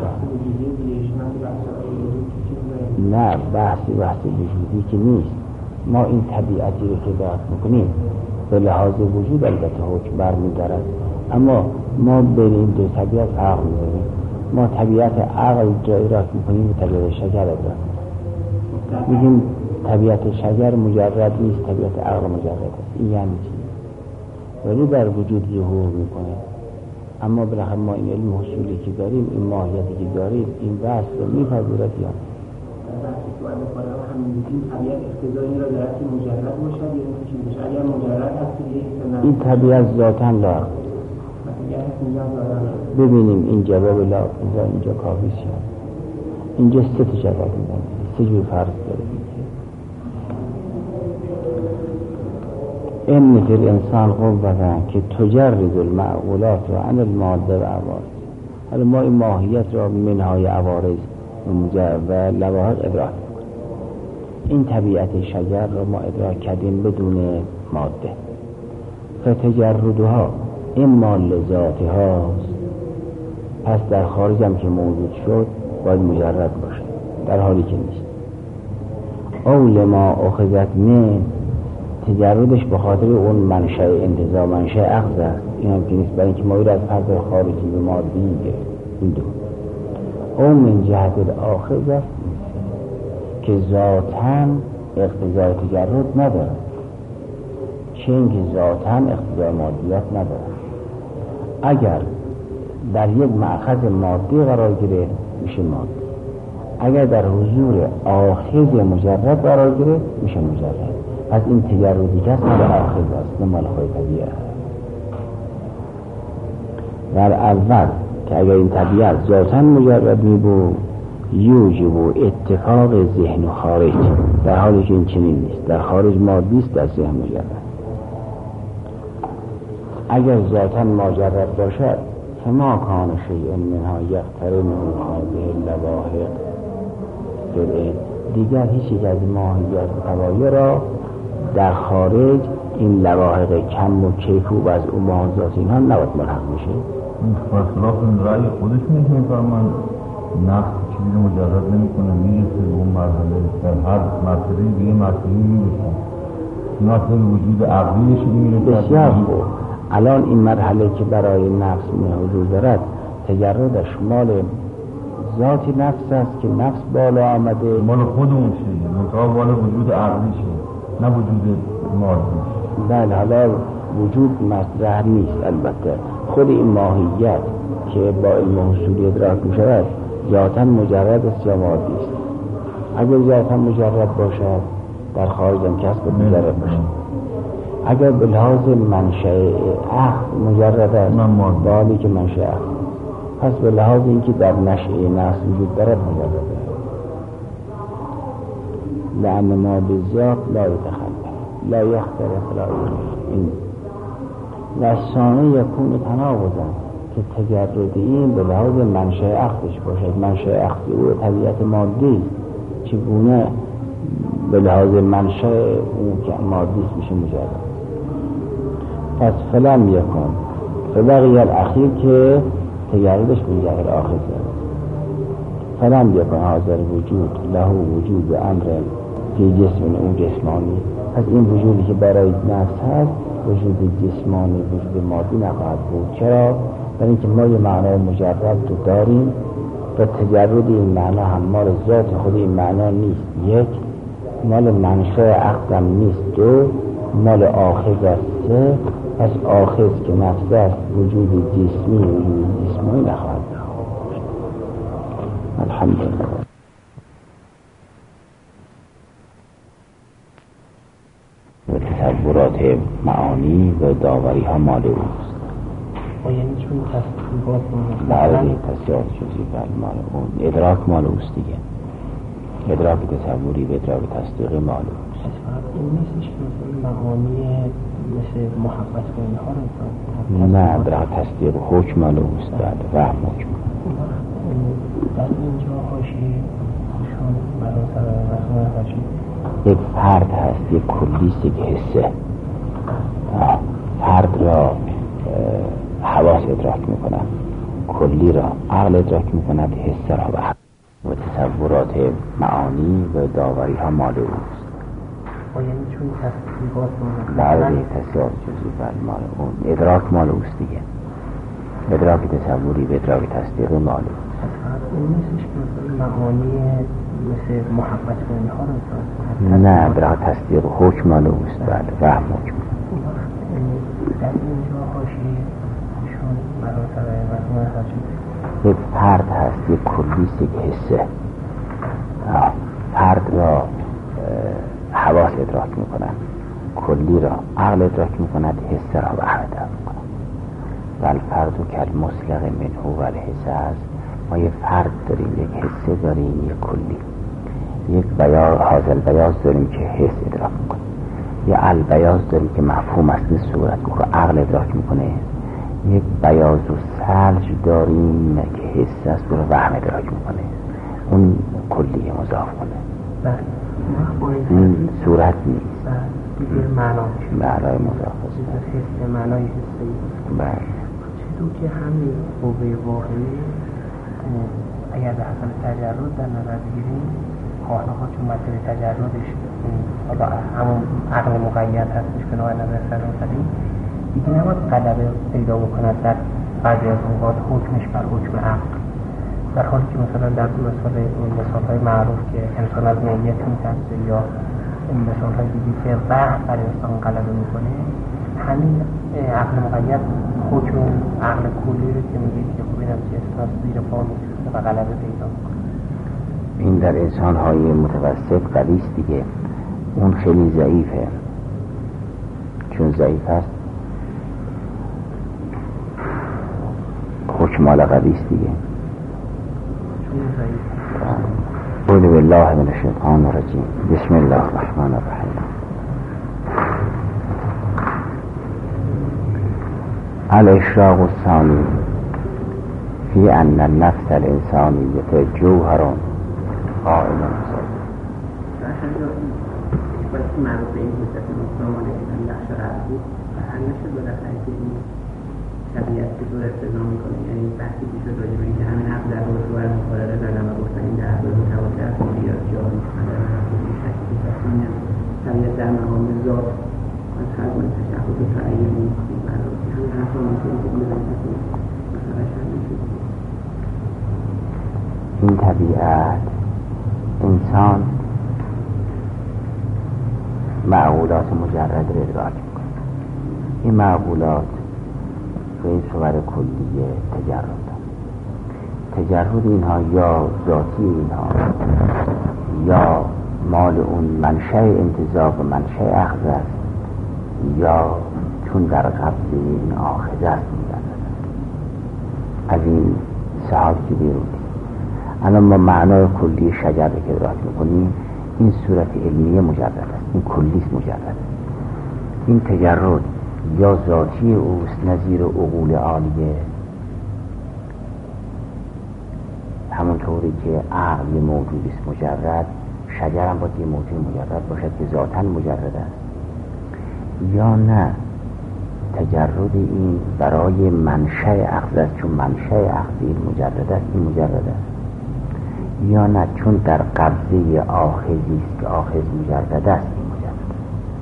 A: نه بحث وجودی که نیست. ما این طبیعتی رو که دارد میکنیم به لحاظ وجود البته حکم برمی‌دارد، اما ما بین این دو طبیعت عقل می‌ذاریم. ما طبیعت عقل جایی را میکنیم به طبیعت شجر ادراک میگیم طبیعت شجر مجرد نیست، طبیعت عقل مجرد است. این یعنی چی؟ ولی در وجود ظهور میکنه. اما بالاخره ما این علم حصولی که داریم، این ماهیتی که داریم، این بحث رو میپذیرد یا این طبیعت ذاتاً لا. ببینیم این جواب لا اینجا کافی شد. اینجا سه تا جواب میدن، سه جور فرق داره. این فی الانسان قوة که تجرد المعقولات و عن الماده و عوارض. حالا ما این ماهیت را منهای عوارض و لواحق ادراک میکنیم. این طبیعت شجر را ما ادراک کردیم بدون ماده. فتجردها اما لذاتی هاست، پس در خارج هم که موجود شد باید مجرد باشه، در حالی که نیست. او لما اخذت من، تجردش به خاطر اون منشأ انتزاع، منشأ اخذ است. این هم که نیست، برای اینکه ما رو از فرد خارجی به مادی گرفت. این دو. او من جهت الاخذ است که ذاتاً اقتضای تجرد نداره، چه اینکه ذاتاً اقتضای مادیات نداره. اگر در یک مأخذ مادی قرار گیره میشه مادی، اگر در حضور آخذ مجرد قرار گیره میشه مجرد. پس این تجردی که هست مال آخذ است، نه مال خود طبیعت. در اول که اگر این طبیعت ذاتاً مجرد میبود یوجب اتفاق ذهن و خارج، در حالی که این چنین نیست. در خارج مادی است، در ذهن مجرد. اگر ذاتاً مجرد باشد فما کان شیء منها یقترن هذه اللواحق بالعلم، دیگر هیچ یک از ماهیت طبایع را در خارج این لواحق کم و کیفو و از اون ماهیات اینها نباید ملحق میشه.
D: خلاف رأی خودشون که من نفس چیزی رو مجرد نمیکنه، میرسه به اون مرحله، در هر مرحله به یه مرحله میرسه، مرحله وجود عقلیش میرسه.
A: بسیار خوب. الان این مرحله که برای نفس حضور دارد تجردش مال ذاتی نفس است که نفس بالا آمده،
D: مال خودمون شده، منطقه مال وجود عقلیشه نه وجود مادی.
A: بله، حالا وجود مطرح نیست. البته خود این ماهیت که با علم حصولی ادراک می شود ذاتاً مجرد است یا مادی است. اگر ذاتاً مجرد باشد در خارج هم کسب مجرد باشد. اگر به لحاظ منشأ عقل مجرد است، بالی که منشأ عقل، پس به لحاظ اینکه در نشأ نفس وجود دارد مجرد است. لأن ما بالذات لا يتخلف لا يختلف لا این لسانه یکون تناقضا که تجرد این به لحاظ منشأ عقلش باشد. منشأ عقل او طبیعت مادی چگونه به لحاظ منشأ اون که مادی میشه مجرد. پس فلم یکن فبقی الاخیر که تجردش به جهر آخر زد. فلم یکن حاضر وجود له وجود امر فی جسم اون جسمانی. پس این وجودی که برای نفس هست وجود جسمانی، وجود مادی نخواهد بود. چرا؟ برای اینکه ما یه معنای مجرد رو داریم و تجرد این معنا هم مال ذات خود این معنا نیست، یک مال منشأ عقدم نیست، دو مال آخذ است، سه پس آخذ که نفس است وجود جسمی نخواهد داشت. الحمدلله. و تصورات معانی و داوری ها مال اوست.
C: و یعنی چون تصورات
A: بله تصورات چیزی مال اون، ادراک مال اوست دیگه، ادراک تصوری و ادراک تصدیقی مال اوست.
C: این نیستش که مثلا معانی مثل محبت و اینها رو
A: نه، ادراک تصدیق حکم مال اوست، بعد فهم حکم.
C: در اینجا حاشیه شون برای
A: یک فرد هست، یک کلیست، یک حسه. فرد را حواس ادراک میکنند، کلی را عقل ادراک میکند، حسه را و تصورات معانی و داوری ها مال اوست.
C: و یعنی چون تصورات
A: بله تصورات چیزی مال اون، ادراک مال اوست دیگه، ادراک تصوری و ادراک تصدیقی مال اوست.
C: این نیستش که مثلا معانی مثل محبت و اینها رو
A: نه، ادراک تصدیق حکم مال اوست، بعد فهم حکم.
C: در اینجا حاشیه شون برای
A: یک فرد هست، یک کلیست، یک حسه. فرد را حواس ادراک میکنند، کلی را عقل ادراک میکند، حسه را وهم ادراک میکند. و الفرد کالمصلق منه و الحسه است. ما یک فرد داریم، یک حسه داریم، یک کلی. یک حاصل بیاض داریم که حس ادراک میکنه، یا البیاض داریم که مفهوم اصلی صورت میکنه، عقل ادراک میکنه. یک بیاض و سلج داریم که حس است و وهم ادراک میکنه، اون کلی مضاف کنه. این صورت نیست،
C: دیگه
A: معنای مضاف است.
C: حس معنای حسی.
A: بله.
C: چطور که همین قوه واقعی اگر به حسن تجرد در نظر بگیریم، خواهنها چون مسئله تجردش حالا همون عقل مقید هستش که نوع نظر سلام سلیم دیگه نباید غلبه پیدا بکند در بعضی از اوقات حکمش بر حکم عقل، در حالی که مثلا در مثالهای معروف که انسان از نیت میترسه یا مثالهای دیگه که وهم برای انسان غلبه میکنه، همین عقل مقید حکم عقل کلی رو که میگه که خب اینم که اساس زیر پا میکشه و غلبه پیدا میکنه.
A: این در انسان‌های متوسط قویست دیگه، اون خیلی ضعیفه. چون ضعیف است حکم مال قویست دیگه.
C: چون ضعیف
A: قول بالله من الشیطان الرجیم. بسم الله الرحمن الرحیم. الاشراق الثانی فی ان النفس الانسانیه جوهر قائم مصاب.
C: معروف این حجت مستمانه که نقش رد بود و هر نشد بالاخره که این طبیعت که دور اقتضا میکنه، یعنی بحثی که شد راجع به اینکه همین حق در روز و مقارنه در نمه گفتن این در روز متواتر از میاد جاری در حقیقی شکلی تصمیم طبیعت در مقام ذات از هر گونه تشخص و تعیین این برای همین حرف را میکنیم که این تصمیم مثلا شد نشد.
A: این طبیعت انسان معقولات مجرد رو ادراک میکنه. این معقولات به این صور کلیه تجرد اینها یا ذاتی اینها یا مال اون منشأ انتزاع و منشأ اخذ است، یا چون در قبض این آخذ است مجرد از این صحاب که بیرونی. الان ما معنای کلی شجر که ادراک میکنیم این صورت علمیه مجرد است، این کلیست مجرد است. این تجرد یا ذاتی اوست نظیر عقول عالیه، همونطوری که عقل موجودی است مجرد، شجر هم باید یه موجود مجرد باشد که ذاتاً مجرد است، یا نه تجرد این برای منشأ اخذ است، چون منشأ اخذی مجرد است، این مجرد است، یا نه چون در قبضه آخذی است که آخذ مجرد است، این مجرد است.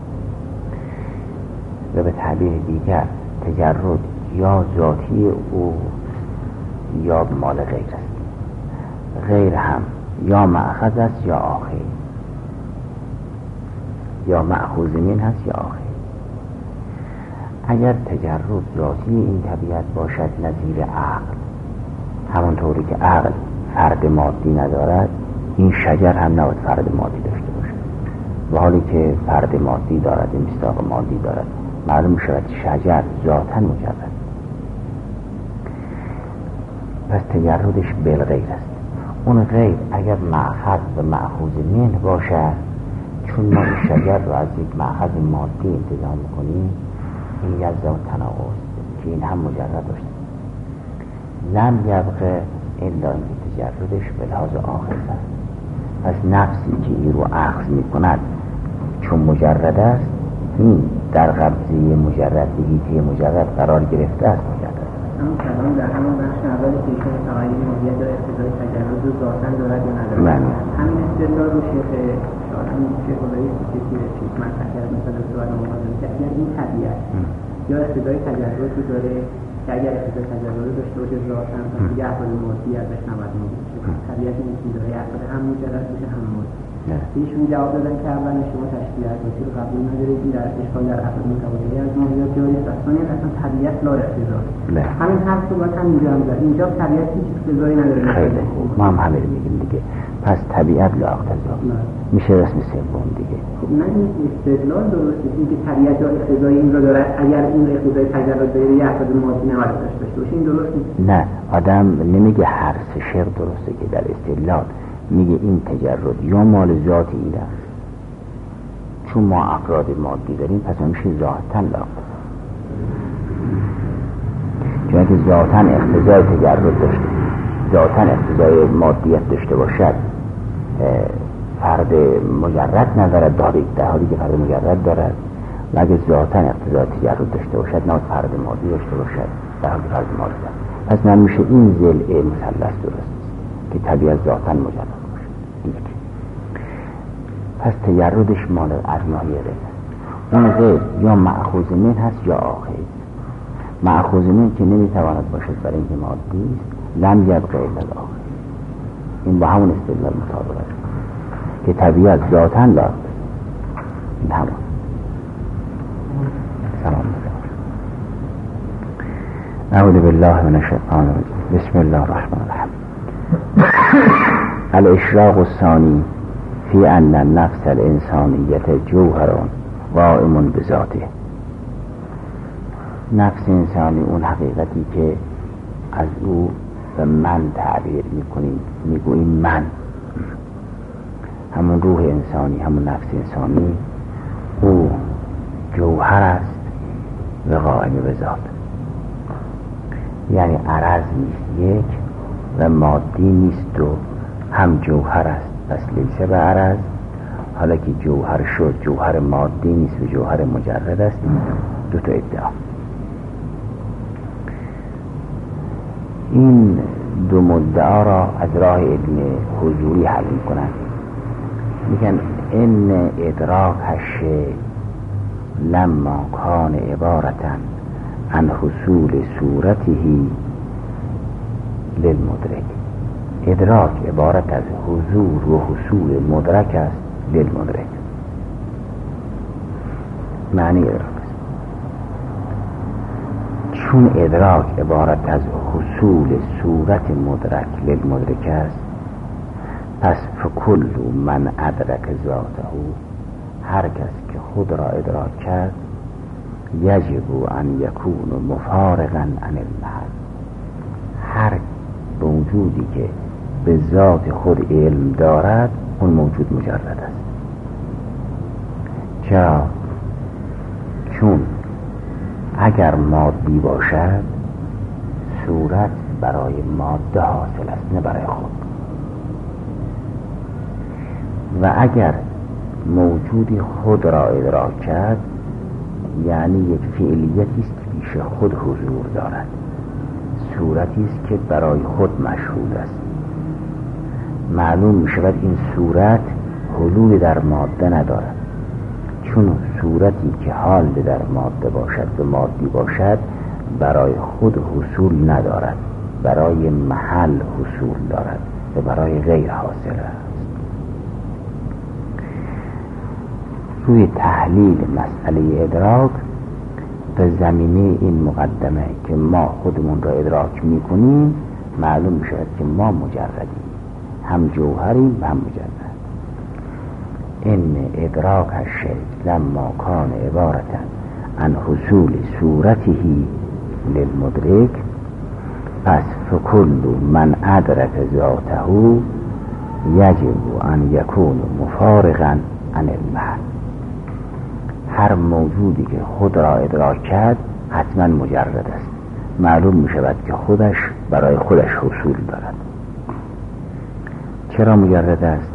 A: و به تعبیر دیگر تجرد یا ذاتی او یا مال غیر است. غیر هم یا مأخذ است یا آخر، یا مأخوذ من هست یا آخر. اگر تجرد ذاتی این طبیعت باشد نظیر عقل، همونطوری که عقل فرد مادی ندارد، این شجر هم نباید فرد مادی داشته باشد. و حالی که فرد مادی دارد، مصداق مادی دارد، معلوم شود شجر ذاتاً مجرد. پس تجردش بالغیر است. اون غیر اگر مأخذ و مأخوذ من باشد، چون ما این شجر رو از یک مأخذ مادی انتزاع میکنیم، این یک ذات تناقض که این هم مجرد داشته. لم یبقه الا این تجردش به لحاظ آخر است. پس نفسی که این رو اخذ میکند چون مجرد است، این در قبضه مجرد بگیتی مجرد قرار گرفته است. مجرد
C: همون کلام در همون بخش اولی که ایشون تغییر موجود یا اقتضای تجرد رو ذاتاً دارد یا ندارد، همین استدلال رو شیخ الایستی که چیز مطرح کرد، مثلا سوال مقابله که اگر این طبیعت یا اقتضای تجرد رو داره که اگر اقتضای تجرد رو داشته باشه ذاتاً، پس دیگه احوال مادی ازش نباید موجود شه. طبیعت این چیز داره احوال هم مجرد باشه هم مادی. ایشون جواب دادن که اولا شما تشکیل اساسی رو قبول ندارید، این در اشکال در افراد متواضعه از ماهیات جاری است. ثانیاً اصلا طبیعت لا اقتضا. همین حرف رو باید هم اینجا هم زد. اینجا طبیعت هیچ اقتضایی نداره.
A: خیلی خوب، ما هم همه رو میگیم دیگه. پس طبیعت لا اقتضا میشه رسم سوم دیگه.
C: خب نه، این استدلال درسته، این که طبیعت لا اقتضای این رو داره، اگر این اقتضای تجرد داره یه افراد مادی نباید داشته باشه. این درست نیست.
A: نه، آدم نمیگه هر سه شر درسته، که در استدلال میگه این تجرد یا مال ذات این است، چون ما افراد مادی داریم پس میشه ذاتاً لا، چون که ذاتاً اقتضای تجرد داشته، ذاتاً اقتضای مادیت داشته باشد، فرد مجرد ندارد، در حالی که فرد مجرد دارد. و اگه ذاتاً اقتضای تجرد داشته باشد نه فرد مادی داشته باشد، در حالی که فرد مادی دارد. پس من میشه این ضلع مثلث درست که طبیعت ذاتاً مجرد باشه. پس تجردش مال ارناهی غیر است. اون غیر یا مأخوذ من هست یا آخر. مأخوذ من که نمیتواند باشد برای اینکه مادی است، لم یبقه الا الاخر. این با همون استدلال مطابق است که طبیعت ذاتاً لا، این همون. سلام علیکم. اعوذ بالله من الشیطان الرجیم. بسم الله الرحمن الرحیم. الاشراق الثانی فی ان النفس الانسانیت جوهر قائم بذاته. نفس انسانی اون حقیقتی که از او به من تعبیر میکنیم، میگوییم من، همون روح انسانی، همون نفس انسانی، او جوهر است و قائم بذات، یعنی عرض نیست یک و مادی نیست و هم جوهر است. پس لیسه به عرض، حالا که جوهر شد جوهر مادی نیست و جوهر مجرد است. دو تا ادعا. این دو مدعا را از راه علم حضوری حل میکنن. میگن ان ادراکش لما کان عبارتا عن حصول صورته للمدرک. ادراک عبارت از حضور و حصول مدرک است للمدرک. معنی ادراک است. چون ادراک عبارت از حصول صورت مدرک للمدرک است، پس فکل من ادرک ذاته، هر کس که خود را ادراک کرد، یجب ان یکون مفارقا عن المحل. هر موجودی که به ذات خود علم دارد اون موجود مجرد است. چرا؟ چون اگر مادی باشد صورت برای ماده حاصل است، نه برای خود. و اگر موجودی خود را ادراک کرد، یعنی یک فعلیتی است که پیش خود حضور دارد، صورتی است که برای خود مشهود است. معلوم می شود این صورت حلول در ماده ندارد، چون صورتی که حال در ماده باشد و مادی باشد برای خود حصول ندارد، برای محل حصول دارد. و برای غیر حاصل است. روی تحلیل مسئله ادراک به زمینه این مقدمه که ما خودمون را ادراک میکنیم معلوم میشود که ما مجردیم، هم جوهریم و هم مجرد. ان ادراک الشیء لما کان عبارتا عن حصول صورته للمدرک پس فکل من ادرک ذاته یجب ان یکون مفارقا عن المحل. هر موجودی که خود را ادراک کرد حتما مجرد است، معلوم می شود که خودش برای خودش حصول دارد. چرا مجرد است؟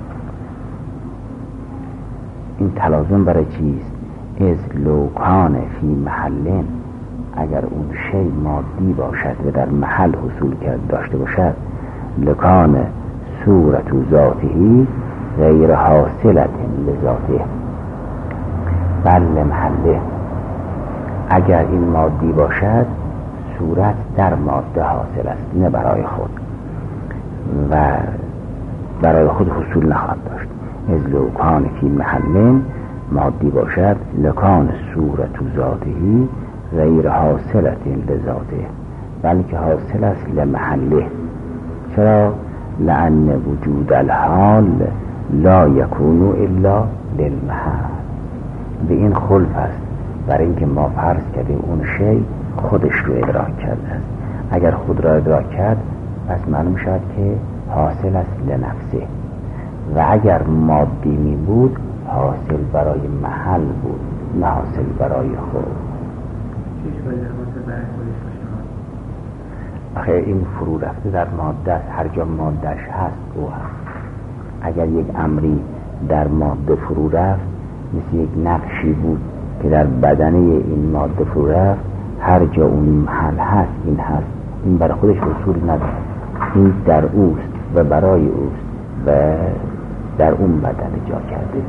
A: این تلازم برای چیست؟ از لوکان فی محلن، اگر اون شی مادی باشد و در محل حصول کرد داشته باشد، لکان صورت ذاته غیر حاصلت لذاته بل محله. اگر این مادی باشد صورت در ماده حاصل است، نه برای خود و برای خود حصول نخواهد داشت. از لوکان فی محلن مادی باشد، لکان صورت ذاته غیر حاصلت لذاته بلکه حاصل است لمحله. چرا؟ لأن وجود الحال لا یکون الا للمحل. به این خلف است، برای اینکه ما فرض کردیم اون شی خودش رو ادراک کرده است. اگر خود را ادراک کرد پس معلوم شد که حاصل است لنفسه، و اگر مادی می بود حاصل برای محل بود نه حاصل برای خود. آخه این فرو رفته در ماده است، هر جا مادهش هست او هست. اگر یک امری در ماده فرو رفت مثل یک نقشی بود که در بدنه این ماده فرو رفت، هر جا اون محل هست این هست، این برای خودش حصول ندارد، این در اوست و برای اوست و در اون بدن جا کرده.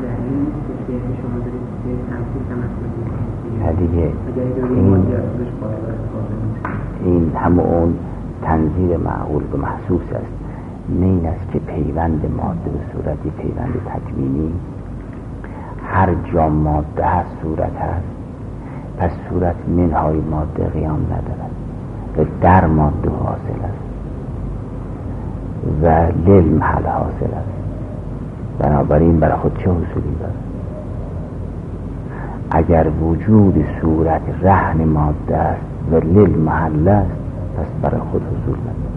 A: دیگه این همه اون تنظیر معقول به محسوس است، نه این است که پیوند ماده به صورتی پیوند تکوینی. هر جا ماده هست صورت هست، پس صورت منهای ماده قیام ندارد و در ماده حاصل است و للمحل حاصل است. بنابراین برای خود چه حصولی دارد؟ اگر وجود صورت رهن ماده است و للمحل است پس برای خود حصول ندارد.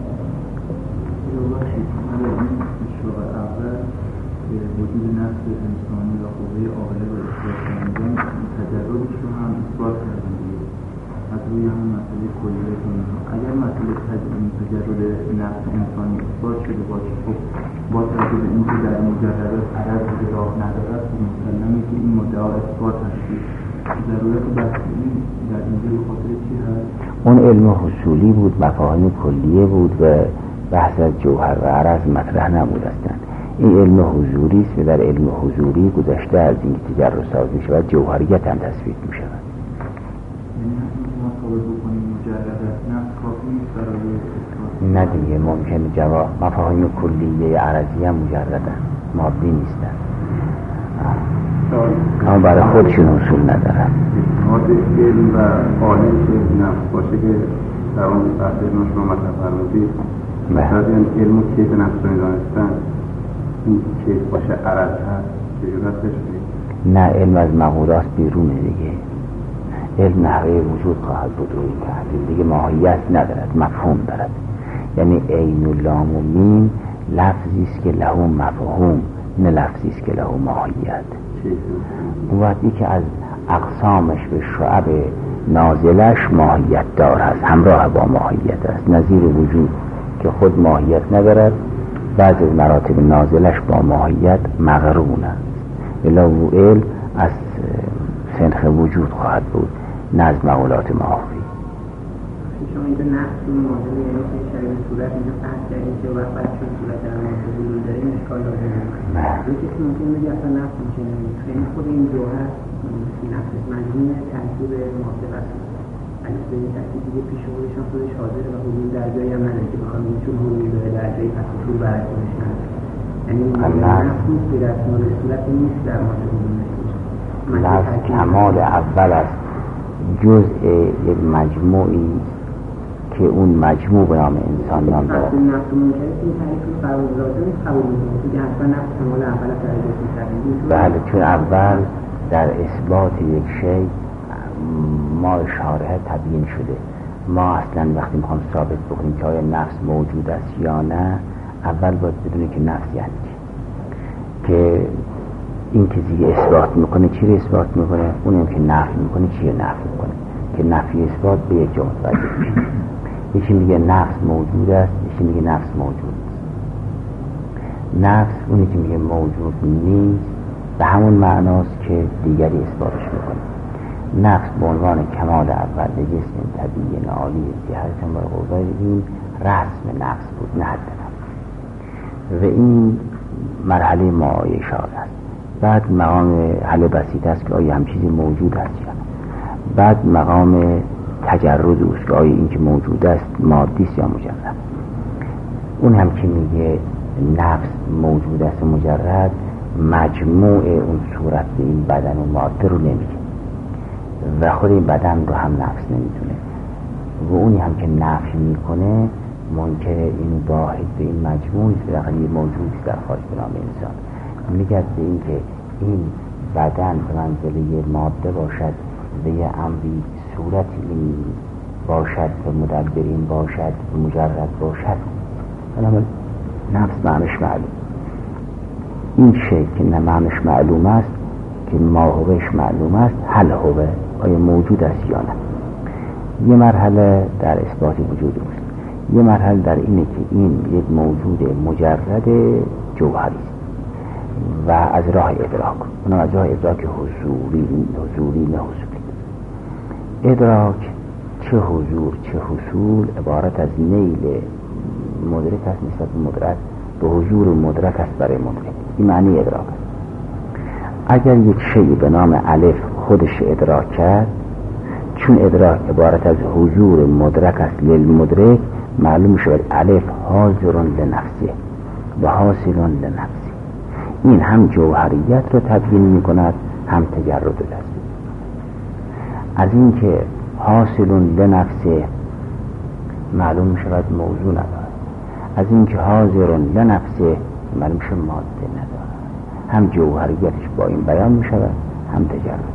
B: وجود نفس انسانی و قوه عاقله و اثبات کردن تجردش رو هم اثبات کردن دیگه از روی هم مسئله کلیتون. اگر مسئله تجرد نفس انسانی اثبات شده باشه، خب با توجه به اینکه در مجردات عرض راه ندارد مسلمه که این مدعا اثبات هستی. ضرورت بحثی در اینجا به خاطر چی هست؟
A: اون علم حصولی بود، مفاهیم کلیه بود و بحث از جوهر و عرض مطرح نبود هستند. این علم حضوری است و در علم حضوری گذشته از اینکه تجرد ساز می شود جوهریت هم تصویر می شود. نه دیگه ممکن جواب مفاهیم کلیه عرضی هم مجردن، مادی نیستن، اما برای خودشون حصول ندارن.
B: علم و عالم که نفس باشه که در اون بحث شما مطرح فرمودید، مثلا علم و کیف نفس رو دانستن، این کیف باشه عرض هست که جورتش بید؟
A: نه، علم از مقولات بیرونه دیگه. علم نحوه وجود خواهد بود روی تحلیل دیگه، ماهیت ندارد، مفهوم دارد. یعنی عین و لام و میم لفظی است که له مفهوم، نه لفظی است که له ماهیت. اون وقتی که از اقسامش به شعب نازلش ماهیت دار هست، همراه با ماهیت است. نظیر وجود که خود ماهیت ندارد، بعض از مراتب نازلش با ماهیت مقرون است. الا و علم از سنخ وجود خواهد بود، نه از مقولات معافی.
C: شما اینجا نفس و ماده یعنی که شبیه صورت اینجا فرض کردیم که وقت چون صورت در ماده حلول داریم اشکال لازم نمید. یکی که ممکن بگی اصلا نفس میکنه، یعنی خود این جوهر نفس مجموع ترکیب ماده و صورت. به کسی دیگه پیش خودشان خودش حاضره و حضور در جایی هم نداره که بخوام چون حضور داره در جایی پس حضور برکنش نداره. یعنی نفس نیست به رسمال صورت نیست در مورد حضور نشون.
A: نفس کمال اول است، جزء یک مجموعی که اون مجموع به نام انسان نام داره.
C: نفس منکر این تعریف رو قرار داده نیست قبول می‌کنه که حتما نفس کمال اول است در جسم.
A: بله، چون اول در اثبات یک شی ما اشاره تبیین شده. ما اصلا وقتی میخوام ثابت بکنیم که آیا نفس موجود است یا نه، اول باید بدونیم که نفس یعنی چی. که این که دیگه اثبات میکنه چی رو اثبات میکنه، اونم که نفی میکنه چی رو نفی میکنه، که نفی اثبات به یک جا متوجه میشه. یکی میگه نفس موجود است، یکی میگه نفس موجود نیست. نفس اونی که میگه موجود نیست به همون معناست که دیگری اثباتش میکنه. نفس به عنوان کمال اول به جسم طبیعی عالی زیهرتن با قوضای این رسم نفس بود، نه حد نفس. و این مرحله معایشه است. بعد مقام حل بسیط است که آیا هم چیزی موجود است یا نه. بعد مقام تجرد است که آیا این که موجود است مادی است یا مجرد. اون هم که میگه نفس موجود است مجرد، مجموع اون صورت به این بدن و ماده رو نمیگه و خود این بدن رو هم نفس نمیتونه. و اونی هم که نفی میکنه منکر این واحد به این مجموعی است که یه موجودی در خارج به نام انسان. میگه به این که این بدن به منزله یه ماده باشد و یه امری صورتی این باشد و مدبرین باشد و مجرد باشد، اما نفس معنیش معلوم. این شی که نه معنیش معلوم است، که ماهوش معلوم است، هل هوه آیا موجود است یا نه. یه مرحله در اثبات وجود است، یه مرحله در اینه که این یک موجود مجرد جوهری است و از راه ادراک، اونم از راه ادراک حضوری نه حصولی. ادراک چه حضور چه حصول عبارت از نیل مدرک است نسبت به مدرک، به حضور مدرک است برای مدرک. این معنی ادراک است. اگر یک شیء به نام الف خودش ادراک کرد، چون ادراک عبارت از حضور مدرک است للمدرک، معلوم شود الف حاضر لنفسه و حاصل لنفسه. این هم جوهریت رو تبیین می کند، هم تجرد است. از این که حاصل لنفسه معلوم می شود موضوع ندارد، از این که حاضر لنفسه معلوم شود ماده ندارد. هم جوهریتش با این بیان می شود، هم تجرد.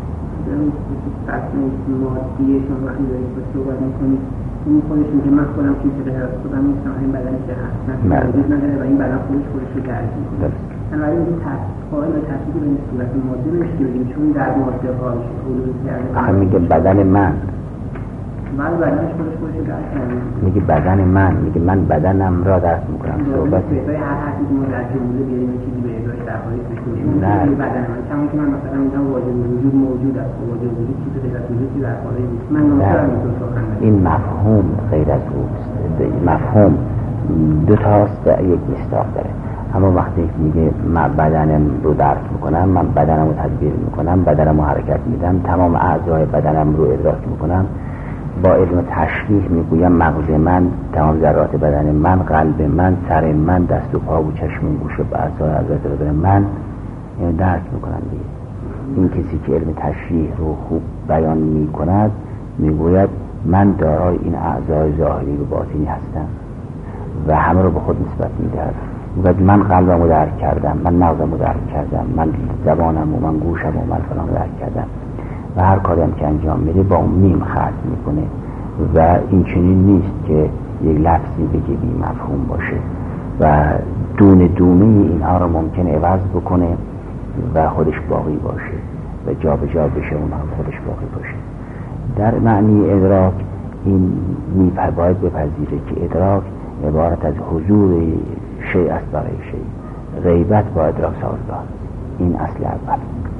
C: مادیه شما وقتی دارید با صحبت میکنید این خودش میگه من خودم که خودم نیستم، این بدنی که هست وجود نداره و این بدن خودش رو درک میکنه. بنابراین این قائل به تصدیق به این صورت ماده نمیشه بگیم، چون در ماده هاش حلول کرده.
A: آخه میگه بدن من،
C: من بدنش خودش رو درک کرده.
A: میگه بدن من، میگه من بدنم را درک میکنم. صحبت
C: هر حرفی که ما در جمله بیاریم چیزی به ادراک در حالی بکنیم. نه بدن من چون که من مثلا میگم واجب وجود موجود است، واجب وجود چیزی غیر از وجودی در حالی نیست. من نمیتونم اینطور سخن بگم. این
A: مفهوم غیر از اوست. مفهوم دو تاست و یک مصداق داره. اما وقتی میگه من بدنم رو درک میکنم، من بدنم رو تدبیر میکنم، بدنم رو حرکت میدم، تمام اعضای بدنم رو ادراک میکنم، با علم تشریح میگویم مغز من، تمام ذرات بدن من، قلب من، سر من، دست و پا و چشم و گوش و اعضای بدن من، اینو درک میکنم دیگه. این کسی که علم تشریح رو خوب بیان میکند میگوید من دارای این اعضای ظاهری و باطنی هستم و همه رو به خود نسبت میدهد. میگوید من قلبم رو درک کردم، من مغزم رو درک کردم، من زبانم و من گوشم و من فلان رو درک کردم و هر کاری هم که انجام میده با اون میم ختم میکنه و این چنین نیست که یک لفظی بگه بی مفهوم باشه و دونه دونه اینها رو ممکنه عوض بکنه و خودش باقی باشه و جا به جا بشه اونها خودش باقی باشه. در معنی ادراک این باید بپذیره که ادراک عبارت از حضور شیء است برای شیء، غیبت با ادراک سازگار. این اصل اول.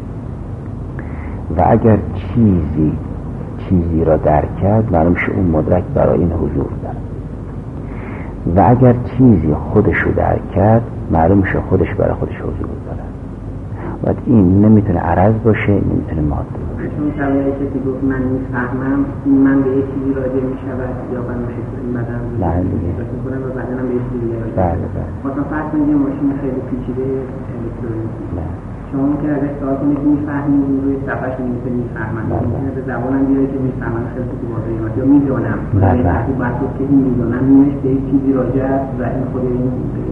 A: و اگر چیزی را درک کرد معلوم شه اون مدرک برای این حضور داره و اگر چیزی خودش رو درک کرد معلوم شه خودش برای خودش حضور داره. و این نمیتونه عرض باشه، نمیتونه ماده باشه.
C: چون طبیعی کسی گفت من میفهمم من به یک چیزی راجع میشود یا من بدن میکنم و بدنم به یک چیزی راجع مثلا فرض کنید یه ماشین خیلی پیچیده الکترونیکی شما ممکن اگه سوال کنید میفهمید روی صفحه‌اش می‌نویسه میفهمم ممکنه به زبانم بیاره که میفهمم خیلی تو واضحه یا میدونم وقتی بحث که این میدونم میشه به یک چیزی راجع و این خود این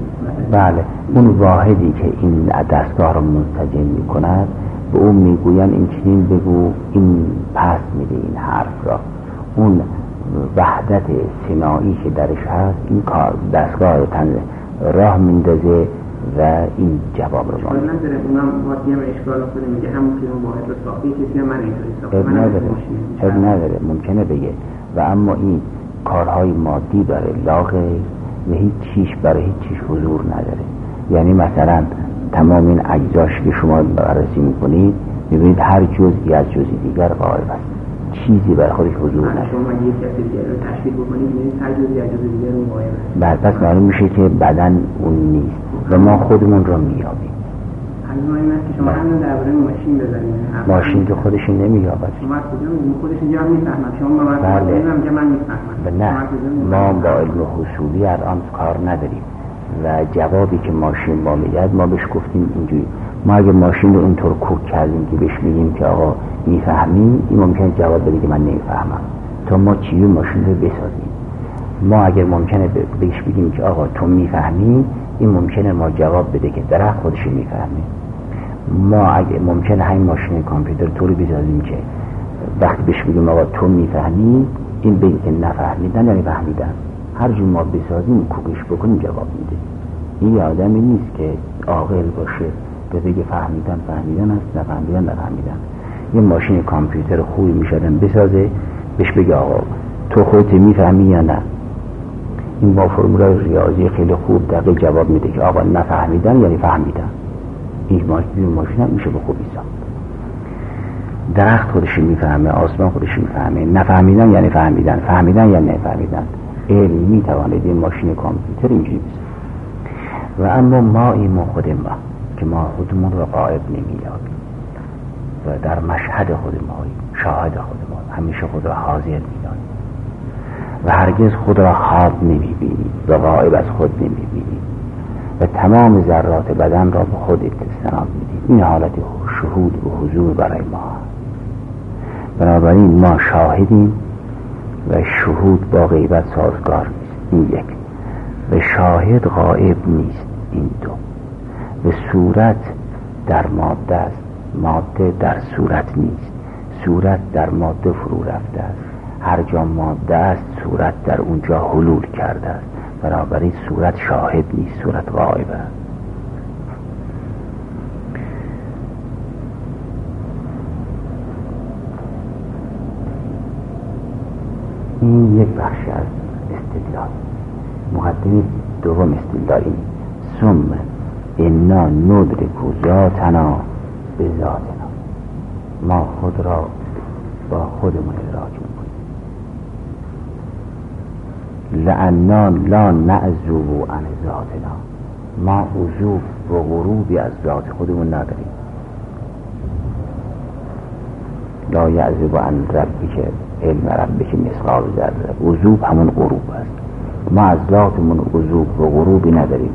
A: بله اون واحدی که این دستگاه رو منسجم می‌کند به اون میگوین این چنین بگو این پس میده این حرف را اون وحدت صناعی که درش هست این کار دستگاه راه میندازه و این جواب رو
C: نداره اونم واسه هم اشکال خود میگه همون که اون واحد رو ساخته کسی هم من اینطوری ساخته
A: نداره ممکنه بگه و اما این کارهای مادی داره لاغه و هیچ چیش برای هیچ چیش حضور نداره یعنی مثلا تمام این اجزاش که شما بررسی میکنید میبینید هر جزئی از جزئی دیگر غایب است چیزی برای خودش حضور نداره
C: شما یک کسی دیگر رو تشکیل بکنید میبینید هر جزئی از جزئی دیگر غایب است
A: بعد پس معلوم میشه که بدن اون نیست و ما خودمون رو میابیم
C: همین این است که شما همین درباره ماشین بزنید
A: ماشین که خودش نمیابد
C: شما کجا میگید خودش اینجا میفهمه شما من میفهمم
A: نه ما با علم حصولی الان کار نداریم و جوابی که ماشین با میاد ما بهش گفتیم اینجوری ما اگه ماشین رو اینطور کوک کردیم که بهش میگیم که آقا میفهمی این ممکنه جواب بده که من نمیفهمم تا ما چیزی ماشین رو بسازیم ما اگر ممکنه بهش بگیم که آقا تو میفهمی این ممکنه ما جواب بده که درخت خودش میفهمه ما اگه ممکنه همین ماشین کامپیوتر طوری بسازیم که وقتی بهش بگیم آقا تو میفهمی این بگه که نفهمیدن یعنی فهمیدن هر جور ما بسازیم کوکش بکنیم جواب میده این یه آدمی نیست که عاقل باشه که بگه فهمیدن است نفهمیدن یه ماشین کامپیوتر خوبی میشدن بسازه بهش بگه آقا تو خودت میفهمی یا نه این با فرمولای ریاضی خیلی خوب دقیق جواب میده که آقا نفهمیدن یعنی فهمیدن این ماشین هم میشه به خوبی ساخت درخت خودش میفهمه آسمان خودش میفهمه نفهمیدن یعنی فهمیدن یعنی نفهمیدن علم میتواند این ماشین کامپیوتر اینجوری بسازه و اما ما خود ما که ما خودمون رو غایب نمی‌یابیم و در مشهد خود ما شاهد خود ما همیشه خود را حاضر می‌دانیم و هرگز خود را خواب نمی‌بینیم و غایب از خود نمی‌بینیم و تمام ذرات بدن را به خود استناد می‌دیم این حالت شهود و حضور برای ما بنابراین ما شاهدیم و شهود با غیبت سازگار نیست این یک و شاهد غائب نیست این دو و صورت در ماده است ماده در صورت نیست صورت در ماده فرو رفته است هر جا ماده است صورت در اونجا حلول کرده است بنابراین صورت شاهد نیست صورت غائب است این یک بخش از استدلال مقدمه دوم استدلال این ثم انا ندرک ذاتنا به ذاتنا ما خود را با خودمون ادراک میکنیم لأننا لا نعزو عن ذاتنا ما عزو و غروبی از ذات خودمون نداریم لا یعزو عن ربی که علم ربی که مثقال ذره عزوب همون غروب است ما از ذاتمون عزوب و غروبی نداریم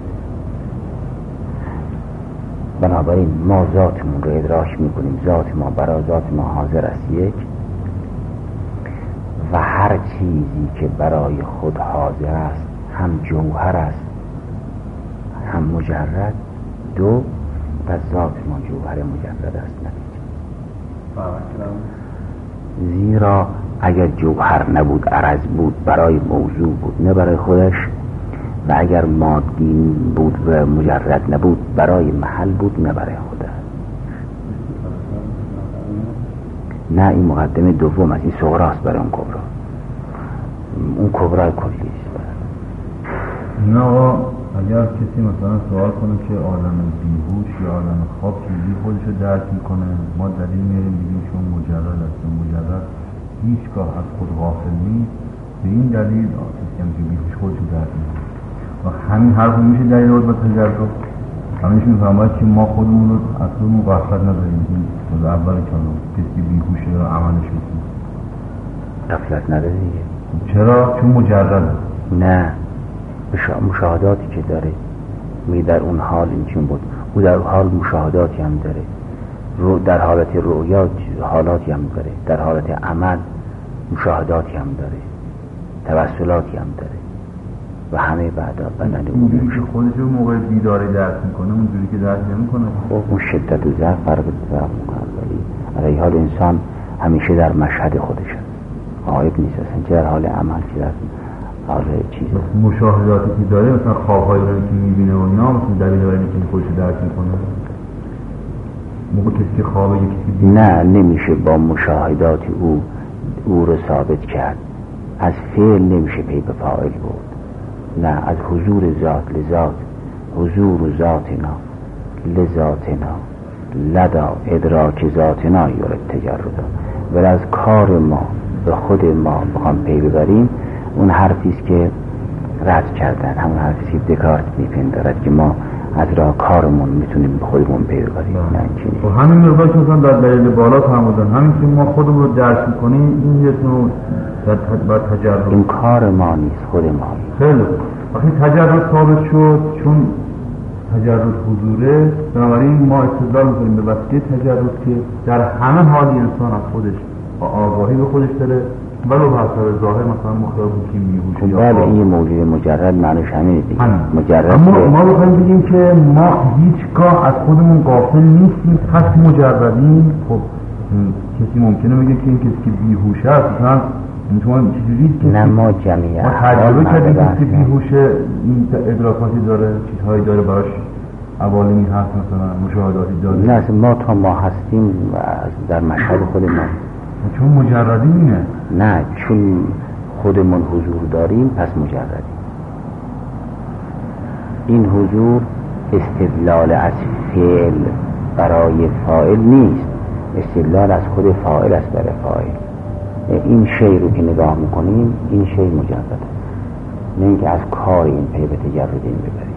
A: بنابراین ما ذاتمون رو ادراک میکنیم ذات ما برای ذات ما حاضر است یک و هر چیزی که برای خود حاضر است هم جوهر است هم مجرد دو و ذات ما جوهر مجرد است زیرا اگر جوهر نبود عرض بود برای موضوع بود نه برای خودش و اگر مادی بود و مجرد نبود برای محل بود نه برای خودش نه این مقدمه دوم است این صغراست برای اون کبرا اون کبرای کلی است
D: نه اگر کسی مثلا سوال کنه که عالم بیهوش یا عالم خواب چیزی خودشو درک میکنه ما دلیل میاریم بگیم چون مجرد است مجرد هیچگاه از خود غافل نیست به این دلیل کسی که بیهوش خودشو درک میکنه و همین حرف میشه دلیل بود با تجربه همینش میفهمد که ما خودمون رو از خودمون غفلت نداریم. این اول کلام کسی بیهوشه یا عملش میکنه
A: غفلت نداره دیگه.
D: چرا؟ چون مجرده.
A: نه، مشاهداتی که داره می در اون حال این چون بود، او در حال مشاهداتی هم داره، در حالت رؤیا حالاتی هم داره، در حالت عمل مشاهداتی هم داره، توسلاتی هم داره و همه بعدا بدن
D: اونجوری که خودش رو موقع بیداری درک میکنه اونجوری که درک نمیکنه.
A: خب اون شدت و ضعف فرق درک میکنه، ولی علیه حال انسان همیشه در مشهد خودش هست، غایب نیست اصلا، چه در حال عمل چه در حال چیز.
D: مشاهداتی که داره مثلا خوابهایی رو که میبینه و اینا مثلا دلیل برای اینکه خودش رو درک میکنه. موقع کسی که خوابه یکی
A: نه، نمیشه با مشاهدات او رو ثابت کرد. از فعل نمیشه پی به فاعل بود، نه، از حضور ذات لذات، حضور ذاتنا لذاتنا لدا ادراک ذاتنا یورد تجردا. ولی از کار ما به خود ما بخوام پی ببریم، اون حرفیست که رد کردن، همون حرفیست که دکارت میپندارد که ما از راه کارمون میتونیم به خودمون پی ببریم. نه اینجوری.
D: و همین مقدار که مثلا در دلیل بالا فرمودن، همین که ما خودمون رو درک میکنیم، این یک نوع در تجرد.
A: این کار ما نیست، خود ما.
D: خیلی وقتی تجرد ثابت شد، چون تجرد حضوره، بنابراین ما استدلال میکنیم به وسیله تجرد که در همه حالی انسان از خودش با آگاهی به خودش داره، ولو به حسب ظاهر مثلا مخاطب که میهوشه یا
A: بله، این موجود مجرد معنیش همینه دیگه. مجرد
D: ما بخوایم بگیم که ما هیچگاه از خودمون غافل نیستیم، پس مجردیم. خب کسی ممکنه بگه که این کسی که بیهوشه است مثلا میتونم چجوری که
A: نه، ما جمعیت
D: ما تجربه کردیم که بیهوشه این ادراکاتی داره، چیزهایی داره براش، عوالمی هست مثلا مشاهداتی داره.
A: نه، ما تا ما هستیم در مشهد خود ما،
D: چون مجردیم. اینه
A: نه، چون خودمون حضور داریم پس مجردیم. این حضور استدلال از فعل برای فاعل نیست، استدلال از خود فاعل است برای فاعل. این شی رو که نگاه میکنیم این شی مجرده، نه اینکه از کار این پی به تجرد این ببریم.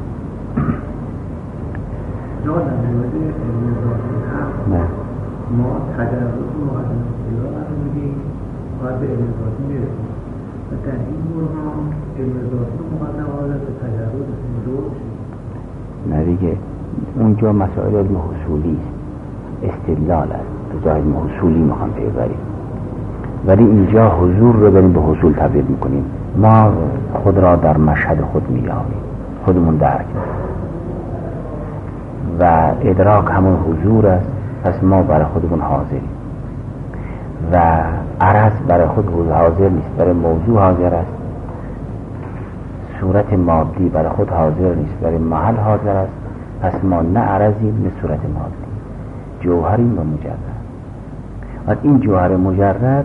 A: نه،
C: ما تجرد رو از اصطلاح رو میگیم باید به علم ذاتی میرسیم و در این برهان علم ذاتی رو مقدم آورده به تجرد درست.
A: نه دیگه، اونجا مسائل علم حصولی است، استدلال است، به علم حصولی میخوام ببریم، ولی اینجا حضور رو بریم به حصول تبدیل میکنیم. ما خود را در مشهد خود میابیم، خودمون درک و ادراک همون حضور است، پس ما برای خودمون حاضریم و عرض برای خود حاضر نیست، برای موضوع حاضر است. صورت مادی برای خود حاضر نیست، برای محل حاضر است. پس ما نه عرضیم نه صورت مادی، جوهریم و مجرد. و این جوهر مجرد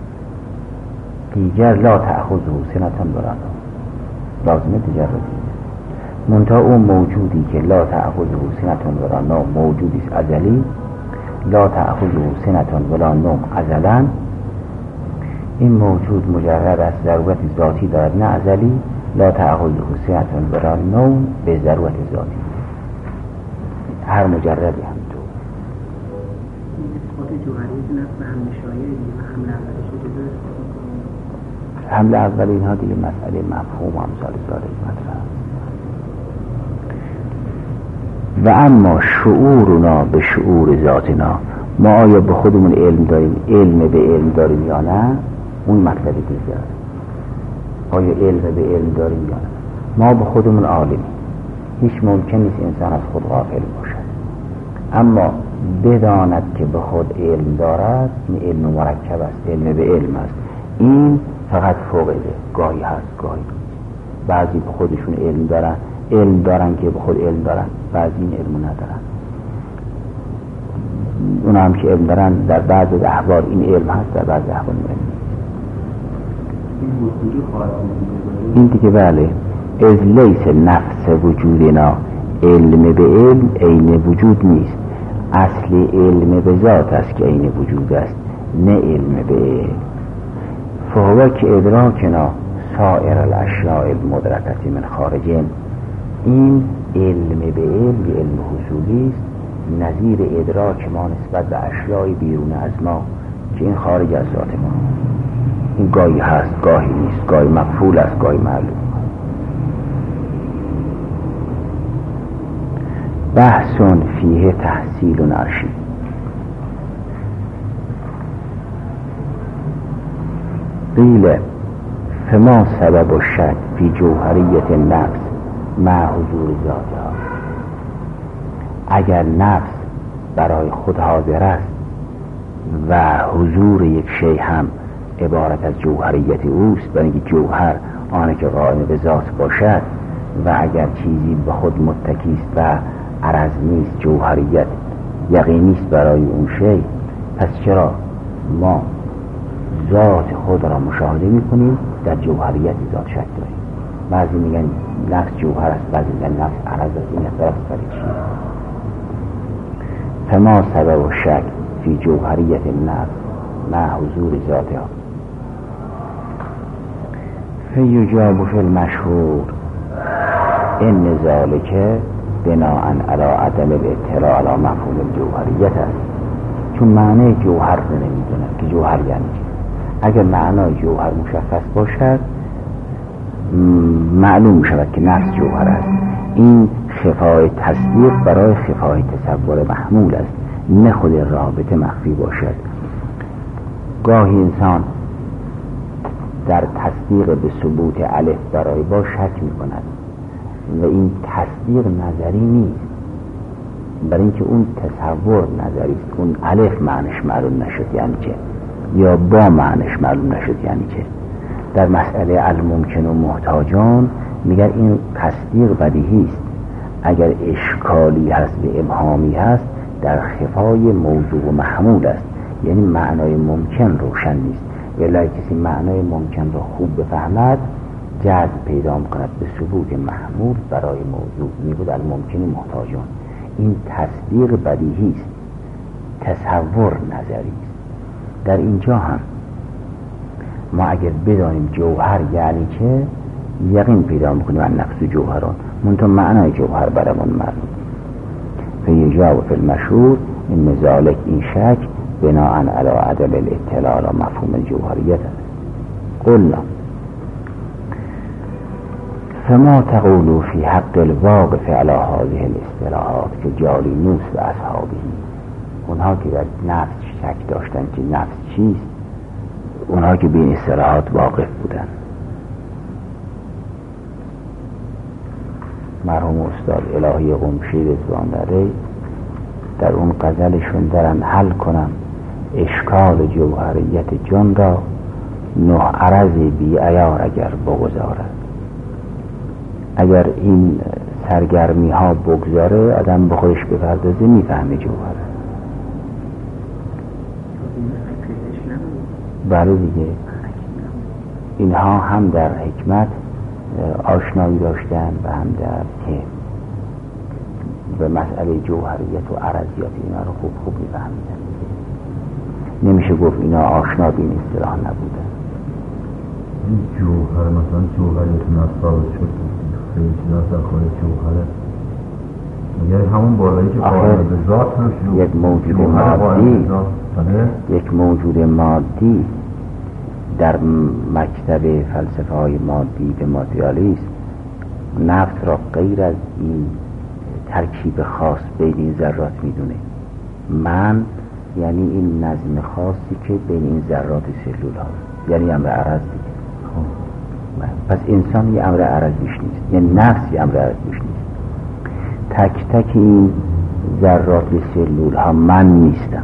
A: دیگر لا تأخذه سنة ولا نوم، لازمه تجردی. منتها اون موجودی که لا تأخذه سنة ولا نوم موجودی است ازلی، لا تأخذه سنة ولا نوم ازلا، این موجود مجرد است، ضرورت ذاتی دارد نه ازلی. لا تأخذه سنة ولا نوم به ضرورت ذاتی، هر مجردی هم تو
C: خود جوهری نفس هم شایعی و حمل اولی شده داره.
A: حمل اولی اینها دیگه مسئله مفهوم هم سال مطرح. و اما شعورنا به شعور ذاتنا، ما آیا به خودمون علم داریم، علم به علم داریم یا نه، اون مطلب دیگه. آیا علم به علم داریم یا نه؟ ما به خودمون عالمیم، هیچ ممکن نیست انسان از خود غافل باشد، اما بداند که به خود علم دارد، این علم مرکب است، علم به علم است. این فقط فوقه گاهی هست گاهی نیست. بعضی به خودشون علم دارن که به خود علم دارن، بعضی این علم ندارن. اون هم که علم دارن در بعض احوال این علم هست، در بعض احوال این علم این دیگه. بله، از لیس نفس وجودنا علم به علم عین وجود نیست، اصل علم به ذات است که عین وجود است، نه علم به علم. فهو که ادراکنا سائر الاشیاء المدرکه من خارجین، این علم به علم حصولی است، نظیر ادراک ما نسبت به اشیای بیرون از ما که این خارج از ذات ما. این گاهی هست، گاهی نیست، گاهی مقفول است، گاهی معلوم. بحث فیه تحصیل عرشی. قیل فما سبب الشک فی جوهریت النفس مع حضور ذاتها. اگر نفس برای خود حاضر است و حضور یک شیء هم عبارت از جوهریت اوست، برای اینکه جوهر آنه که قائم به ذات باشد و اگر چیزی به خود متکی است و عرض نیست، جوهریت یقینی است برای اون شیء، پس چرا ما ذات خود را مشاهده میکنیم در جوهریت ذات شک داریم؟ بعضی میگن نفس جوهر است، بعضی میگن نفس عرض است. این طرف فرید چیه؟ فما سبب الشک فی جوهریت النفس مع حضور ذاتها. فیجاب فی المشهور ان ذلک بناء علی عدم الاطلاع علی مفهوم الجوهریت است. چون معنی جوهر رو نمیدونن که جوهر یعنی چه. اگر معنای جوهر مشخص باشد معلوم میشود که نفس جوهر است. این خفای تصدیق برای خفای تصور محمول است، نه خود رابطه مخفی باشد. گاهی انسان در تصدیق به ثبوت الف برای با شک میکند و این تصدیق نظری نیست، برای اینکه اون تصور نظری است. اون الف معنیش معلوم نشد یعنی چه، یا با معنیش معلوم نشد یعنی چه. در مسئله الممکن و محتاجان میگن این تصدیق بدیهی است. اگر اشکالی هست و ابهامی هست در خفای موضوع و محمول است، یعنی معنای ممکن روشن نیست. ولی کسی معنای ممکن را خوب بفهمد جذب پیدا می‌کند به ثبوت محمول برای موضوع. میگوید الممکن محتاجان. این تصدیق بدیهی است، تصور نظری است. در اینجا هم ما اگر بدانیم جوهر یعنی چه، یقین پیدا میکنیم ان نفس جوهران، منتها معنای جوهر برامون معلوم. فیجاب فی المشهور ان ذلک این شک بناء علی عدم الاطلاع علی مفهوم الجوهریت است. قلنا فما تقولوا فی حق الواقف علی هذه الاصطلاحات که جالینوس و اصحابه، اونها که در نفس شک داشتن که نفس چیست، اونها که به این اصطلاحات واقف بودن. مرحوم استاد الهی قمشی رضوان داره در اون غزلشون دارن حل کنن اشکال جوهریت جان را نه عرض بی عیار اگر بگذارد. اگر این سرگرمی ها بگذاره آدم به خودش بپردازه میفهمه جوهر. بله دیگه، اینها هم در حکمت آشنایی داشتن و هم در که به مسئله جوهریت و عرضیات اینا رو خوب میفهمیدن. نمیشه گفت اینا آشنا به این اصطلاح نبودن.
D: این جوهر مثلا جوهریت نصاب شد خیلی چیزا در خود جوهره، یعنی همون بالایی که قائل به ذات هست،
A: یک موجود مادی در مکتب فلسفه های مادی به ماتریالیسم نفس را غیر از این ترکیب خاص بین این ذرات میدونه. من یعنی این نظم خاصی که بین این ذرات سلول هاست، یعنی امر عرض دیگه. پس انسان یه امر عرض بیش نیست، یعنی نفس یه امر عرض بیش نیست. تک تک این ذرات سلول ها من نیستم.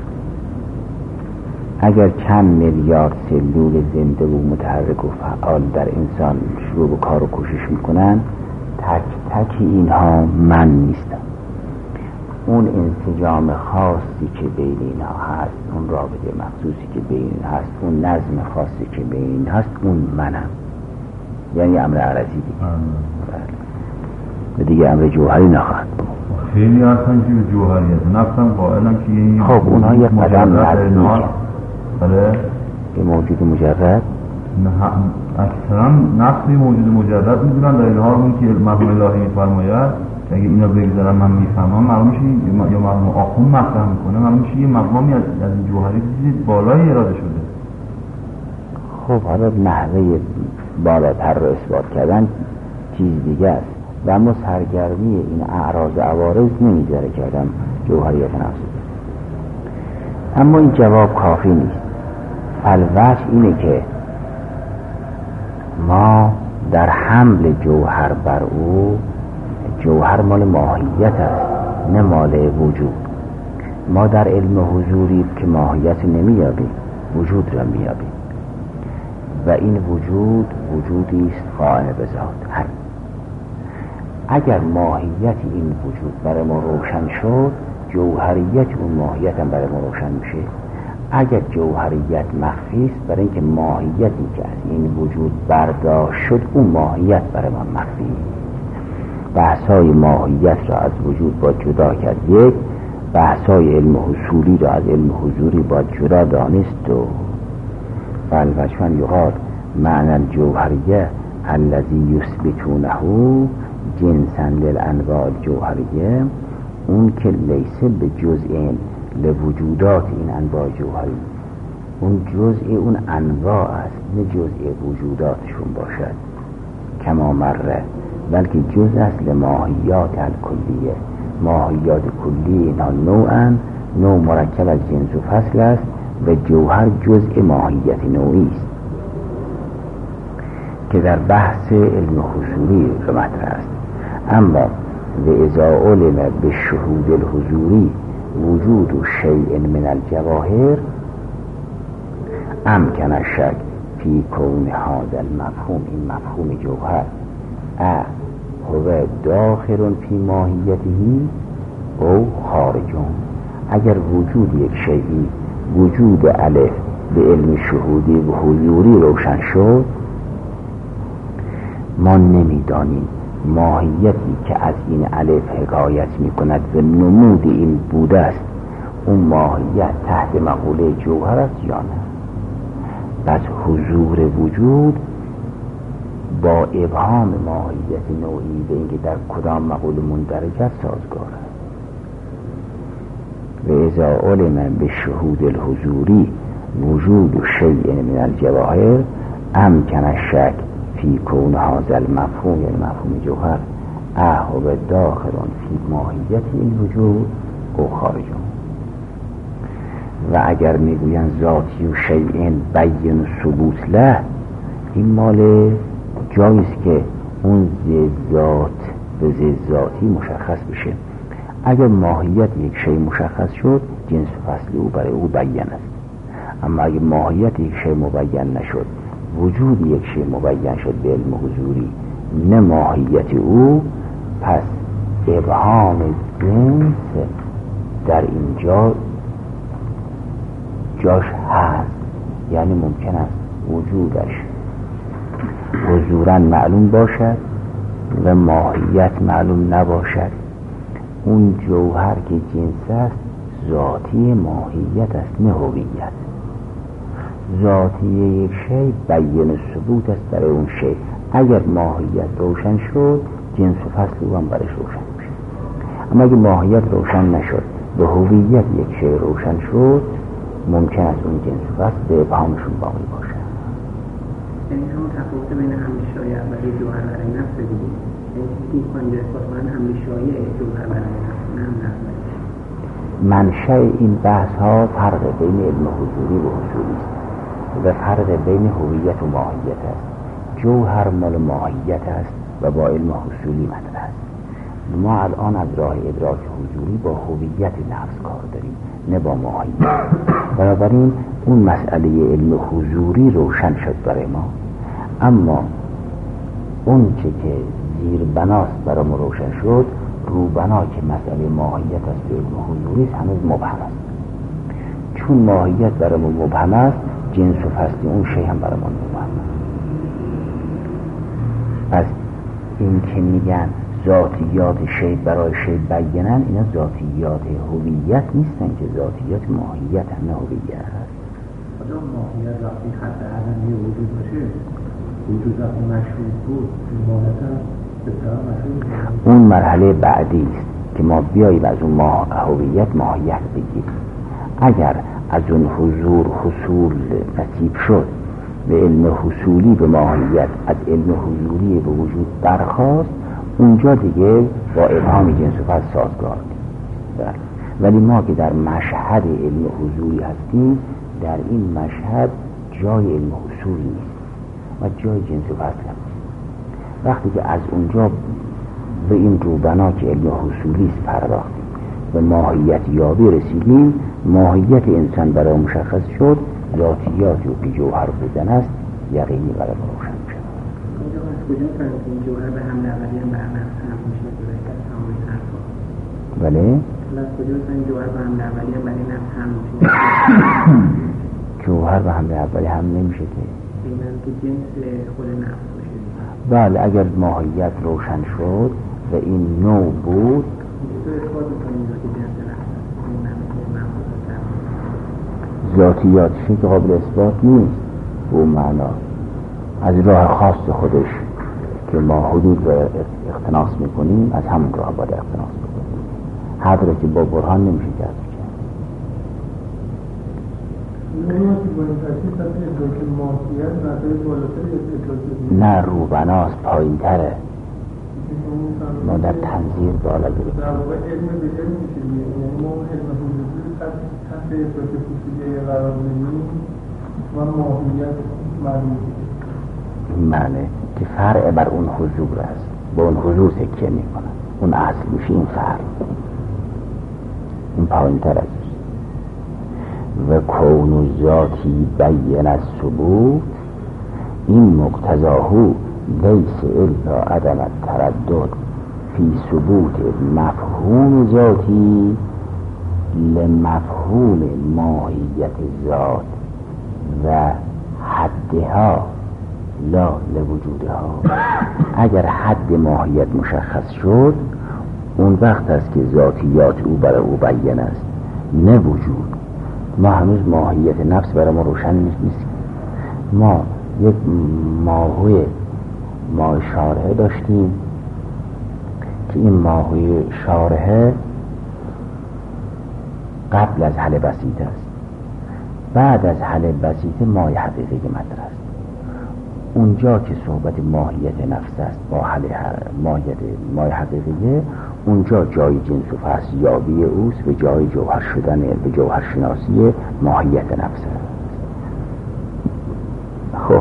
A: اگر چند میلیارد سلول زنده و متحرک و فعال در انسان شروع به کار و کوشش میکنن، تک تک اینها من نیستم. اون انسجام خاصی که بین اینها هست، اون رابطه مخصوصی که بین اینها هست، اون نظم خاصی که بین اینها هست، اون منم. یعنی امر عرضی دیگه. و دیگه امر جوهری نخواهد بود.
D: خیلی هستن که جوهریت نفسم قائلن که این
A: خب اونها یک قدم نزدیک
D: بله
A: یه موجود مجرد،
D: اکثرا نفسی موجود مجرد میدونن. در این حال اون که مرحوم الهی میفرماید اگه اینا بگذارم من میفهمم معلوم میشه یا معلوم آخون مطرح میکنه معلوم میشه یه مقامی از این جوهری چیزی بالای اراده شده.
A: خب حالا نحوه بالاتر رو اثبات کردن چیز دیگه است و اما سرگرمی این اعراض و عوارض نمیذاره که آدم جوهریت نفس. اما این جواب کافی نیست. الوجه اینه که ما در حمل جوهر بر او، جوهر مال ماهیت است نه مال وجود. ما در علم حضوری که ماهیت نمیابیم، وجود را میابیم و این وجود وجودی است قائم به ذات. همین اگر ماهیت این وجود برای ما روشن شد، جوهریت اون ماهیت هم برای ما روشن میشه. اگر جوهریت مخفی است، برای اینکه ماهیتی که از این وجود برداشت شد اون ماهیت برای ما مخفی است. بحثای ماهیت را از وجود باید جدا کرد. یک بحثای علم حصولی را از علم حضوری باید جدا دانست. و فالوجه یقال معنی الجوهریه الذی یثبتونه جنسا للانواع الجوهریه، اون که لیسه به جزء لوجودات این انواع جوهری، اون جزء اون انواع است نه جزء وجوداتشون باشد کما مره، بلکه جزء است لماهیات الکلیه. ماهیات کلی اینا نوعن، نوع مرکب از جنس و فصل است و جوهر جزء ماهیت نوعی است که در بحث علم حضوری مطرح است. اما و اذا علم به شهود الحضوری وجود شیء من الجواهر امکن الشک فی کون هذا المفهوم، این مفهوم جوهر هو داخل فی ماهیته او خارجون. اگر وجود یک شیئی، وجود الف به علم شهودی و حضوری روشن شد، ما نمیدانیم ماهیتی که از این الف حکایت می کند و نمود این بوده است اون ماهیت تحت مقوله جوهر است یا نه. پس حضور وجود با ابهام ماهیت نوعی به اینکه در کدام مقوله مندرج است سازگار است. و اذا علم به شهود الحضوری وجود شیء من الجواهر امکن الشک فی کون هذا المفهوم، یعنی مفهوم جوهر هو داخل فی ماهیت این وجود او خارجون. و اگر میگویند ذاتی و شیء بین ثبوت له، این مال جاییست که اون ذات به ذاتی مشخص بشه. اگر ماهیت یک شیء مشخص شد، جنس و فصل او برای او بیان است. اما اگر ماهیت یک شیء مبین نشد، وجود یک شیء مبین شد به علم حضوری نه ماهیت او، پس ابهام جنس در اینجا جاش هست. یعنی ممکن است وجودش حضوراً معلوم باشد و ماهیت معلوم نباشد. اون جوهر که جنس است ذاتی ماهیت است نه هویت. ذاتی یک شی بیان ثبوت است برای اون شی. اگر ماهیت روشن شد، جنس و فصل او هم برش روشن میشه. اما اگر ماهیت روشن نشد به هویت یک شی روشن شد، ممکن است اون جنس و فصل به ابهامشون باقی باشه.
C: یعنی همون تفاوت بین حمل شایع و جوهر برای نفس دیگه، یعنی این کنجه اثبات حمل شایع جوهر برای نفس نه.
A: منشأ این بحث ها فرق بین علم حضوری و حصولی است و فرق بین هویت و ماهیت است. جوهر مال ماهیت است و با علم حصولی مطرح است. ما الان از راه ادراک حضوری با هویت نفس کار داریم نه با ماهیت. بنابراین اون مسئله علم حضوری روشن شد برای ما، اما اون چه که زیر بناست برای ما روشن شد، روبنا که مسئله ماهیت است به علم حضوری است هنوز مبهم است. چون ماهیت برای ما مبهم است، جنس و فصل اون شی هم برای ما مبهم است. پس این که میگن ذاتیات شی برای شی بیانن، اینا ذاتیات هویت نیستن که ذاتیات ماهیت هم نه هویت است.
C: خدا ماهیت وقتی خط عدمی وجود باشه، وجود وقتی مشهود بود، ماهیت هم
A: اون مرحله بعدی است که ما بیاییم از اون هویت ماهیت بگیریم. اگر از اون حضور حصول نصیب شد به علم حصولی به ماهیت، از علم حضوری به وجود برخاست، اونجا دیگه با ابهام جنس و فصل سازگار. ولی ما که در مشهد علم حضوری هستیم، در این مشهد جای علم حصول نیست و جای جنس و فصل هست. وقتی که از اونجا به این روبنا که علم حصولی است پرداختیم، به ماهیت یابی رسیدیم، ماهیت انسان برای مشخص شد، ذاتیاتی و که جوهر بودن است یقینی برای ما روشن شد.
C: کجا این جوهر به هم اولی هم به هم میشه
A: بله؟
C: از کجا این جوهر به هم اولی هم برای نفس هم میشه؟
A: جوهر به هم اولی هم نمیشه که
C: بینن که جنس خود نفس باشه.
A: بله، اگر ماهیت روشن شد و این نوع بود ذاتیاتش که قابل اثبات نیست به اون معنا، از راه خاص خودش که ما حدود رو اقتناص میکنیم از همون راه باید اقتناص بکنیم. حد رو که با برهان نمیشه کرد. نه، روبناس پایین تره، ما در تنظیر بالا گرفتیم.
E: در واقع علم به علم میشه، یعنی ما علم حضوری تحت افراط خصوصیه قرار نمیم و ماهیت معلوم
A: معنی که فرع بر اون حضور است، با اون حضور تکیه میکنه، اون اصل میشه این فرع، این پایین تر است. و کون ذاتی بین از ثبوت، این مقتضاهو لیس الا عدم التردد فی ثبوت مفهوم ذاتی لمفهوم ماهیت ذات و حدها لا لوجودها. اگر حد ماهیت مشخص شد، اون وقت است که ذاتیات او برای او بیان است، نه وجود. ما هنوز ماهیت نفس برای ما روشن نیست. ما یک ماهوی ماه شارحه داشتیم که این ماهوی شارحه قبل از حل بسیط است، بعد از حل بسیط ماه حقیقی مطرح است. اونجا که صحبت ماهیت نفس است با حل ماه حقیقیه، اونجا جای جنس و فصل یابی اوست و جای جوهر شدن به جوهر شناسی ماهیت نفس است. خب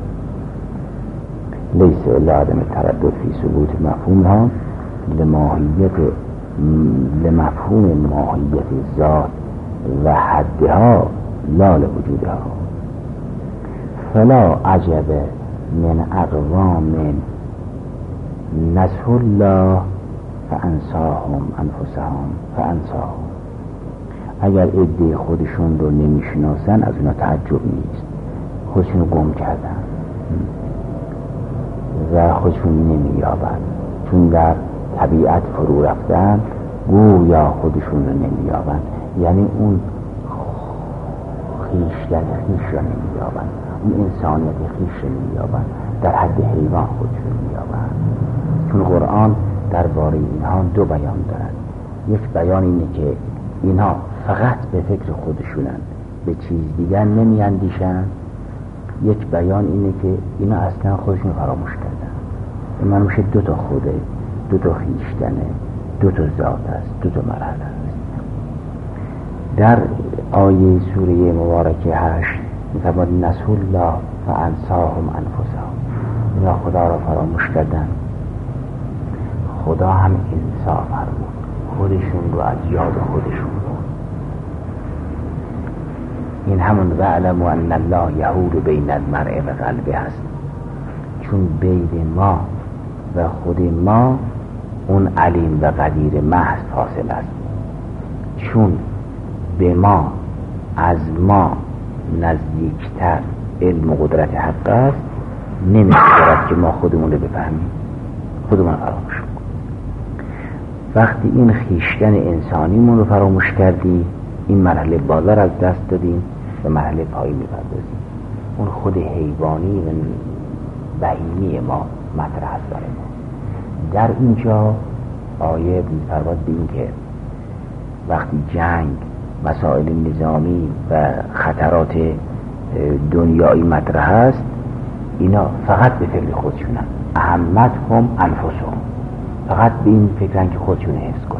A: لیس الا عدم تردد فی ثبوت مفهومها لمفهوم ماهیت ذات و حدها لا لوجودها. فلا عجب من اقوام نسوا الله فانساهم انفسهم. اگر عده خودشون رو نمیشناسن از اونا تعجب نیست، خودشون رو گم کردن و خودشون نمییابن، چون در طبیعت فرو رفتن گویا خودشون رو نمییابن، یعنی اون خیشتن خیش رو نمییابن، اون انسانیت خیش رو نمییابن، در حد حیوان خودشون نمییابن. چون قرآن درباره اینها دو بیان دارد. یک بیان اینه که اینها فقط به فکر خودشونن، به چیز دیگر نمیاندیشن. یک بیان اینه که اینا اصلا خودشون فراموش کردن. این من میشه دو تا خوده، دو تا خیشتنه، دو تا ذات است، دو تا مرحله است. در آیه سوره مبارکه 8 میفرماد نسوا الله فانساهم انفسهم. اینا خدا را فراموش کردن، خدا هم انسا فرمود، خودشون رو از یاد خودشون بود. این همون وعلم ان الله یحول بین المرء و قلبه هست، چون بین ما و خود ما اون علیم و قدیر محض فاصل است. چون به ما از ما نزدیکتر علم و قدرت حق است، نمی‌شود که ما خودمون رو بفهمیم، خودمون فراموش کنیم. وقتی این خیشتن انسانیمون رو فراموش کردی، این مرحله بالا رو از دست دادیم و مرحله پایین می‌پردازیم. اون خود حیوانی و بهیمی ما مطرح است برای ما. در اینجا آیه می‌فرماید به این که وقتی جنگ، مسائل نظامی و خطرات دنیایی مطرح است، اینا فقط به فکر خودشونن، اهمتهم انفسهم، فقط به این فکرن که خودشون حفظ کنن.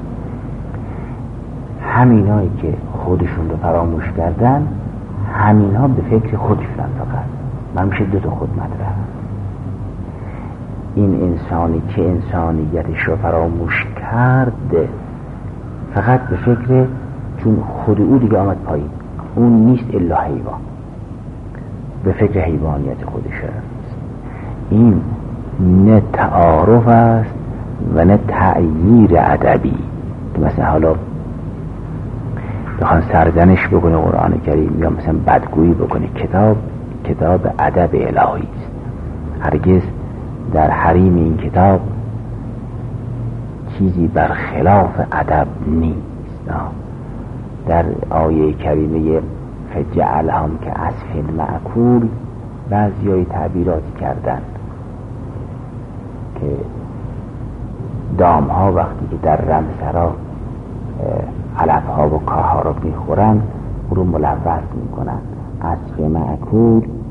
A: همینایی که خودشون رو فراموش کردن، همینا به فکر خودشونن فقط. من میشه دو تا خود مطرح. این انسانی که انسانیتش رو فراموش کرد، فقط به فکر، چون خود او دیگه آمد پایین، اون نیست الا حیوان، به فکر حیوانیت خودش است. این نه تعارف است و نه تغییر ادبی که مثلا حالا بخوان سرزنش بکنه قرآن کریم یا مثلا بدگویی بکنه. کتاب ادب الهی است. هرگز در حریم این کتاب چیزی برخلاف ادب نیست. در آیه کریمه فجعلهم که عصف معکول بعضیای تعبیراتی کردن که دامها وقتی که در رمسرا علفها و کاهها رو میخورن او رو ملوث میکنن. عصف معکول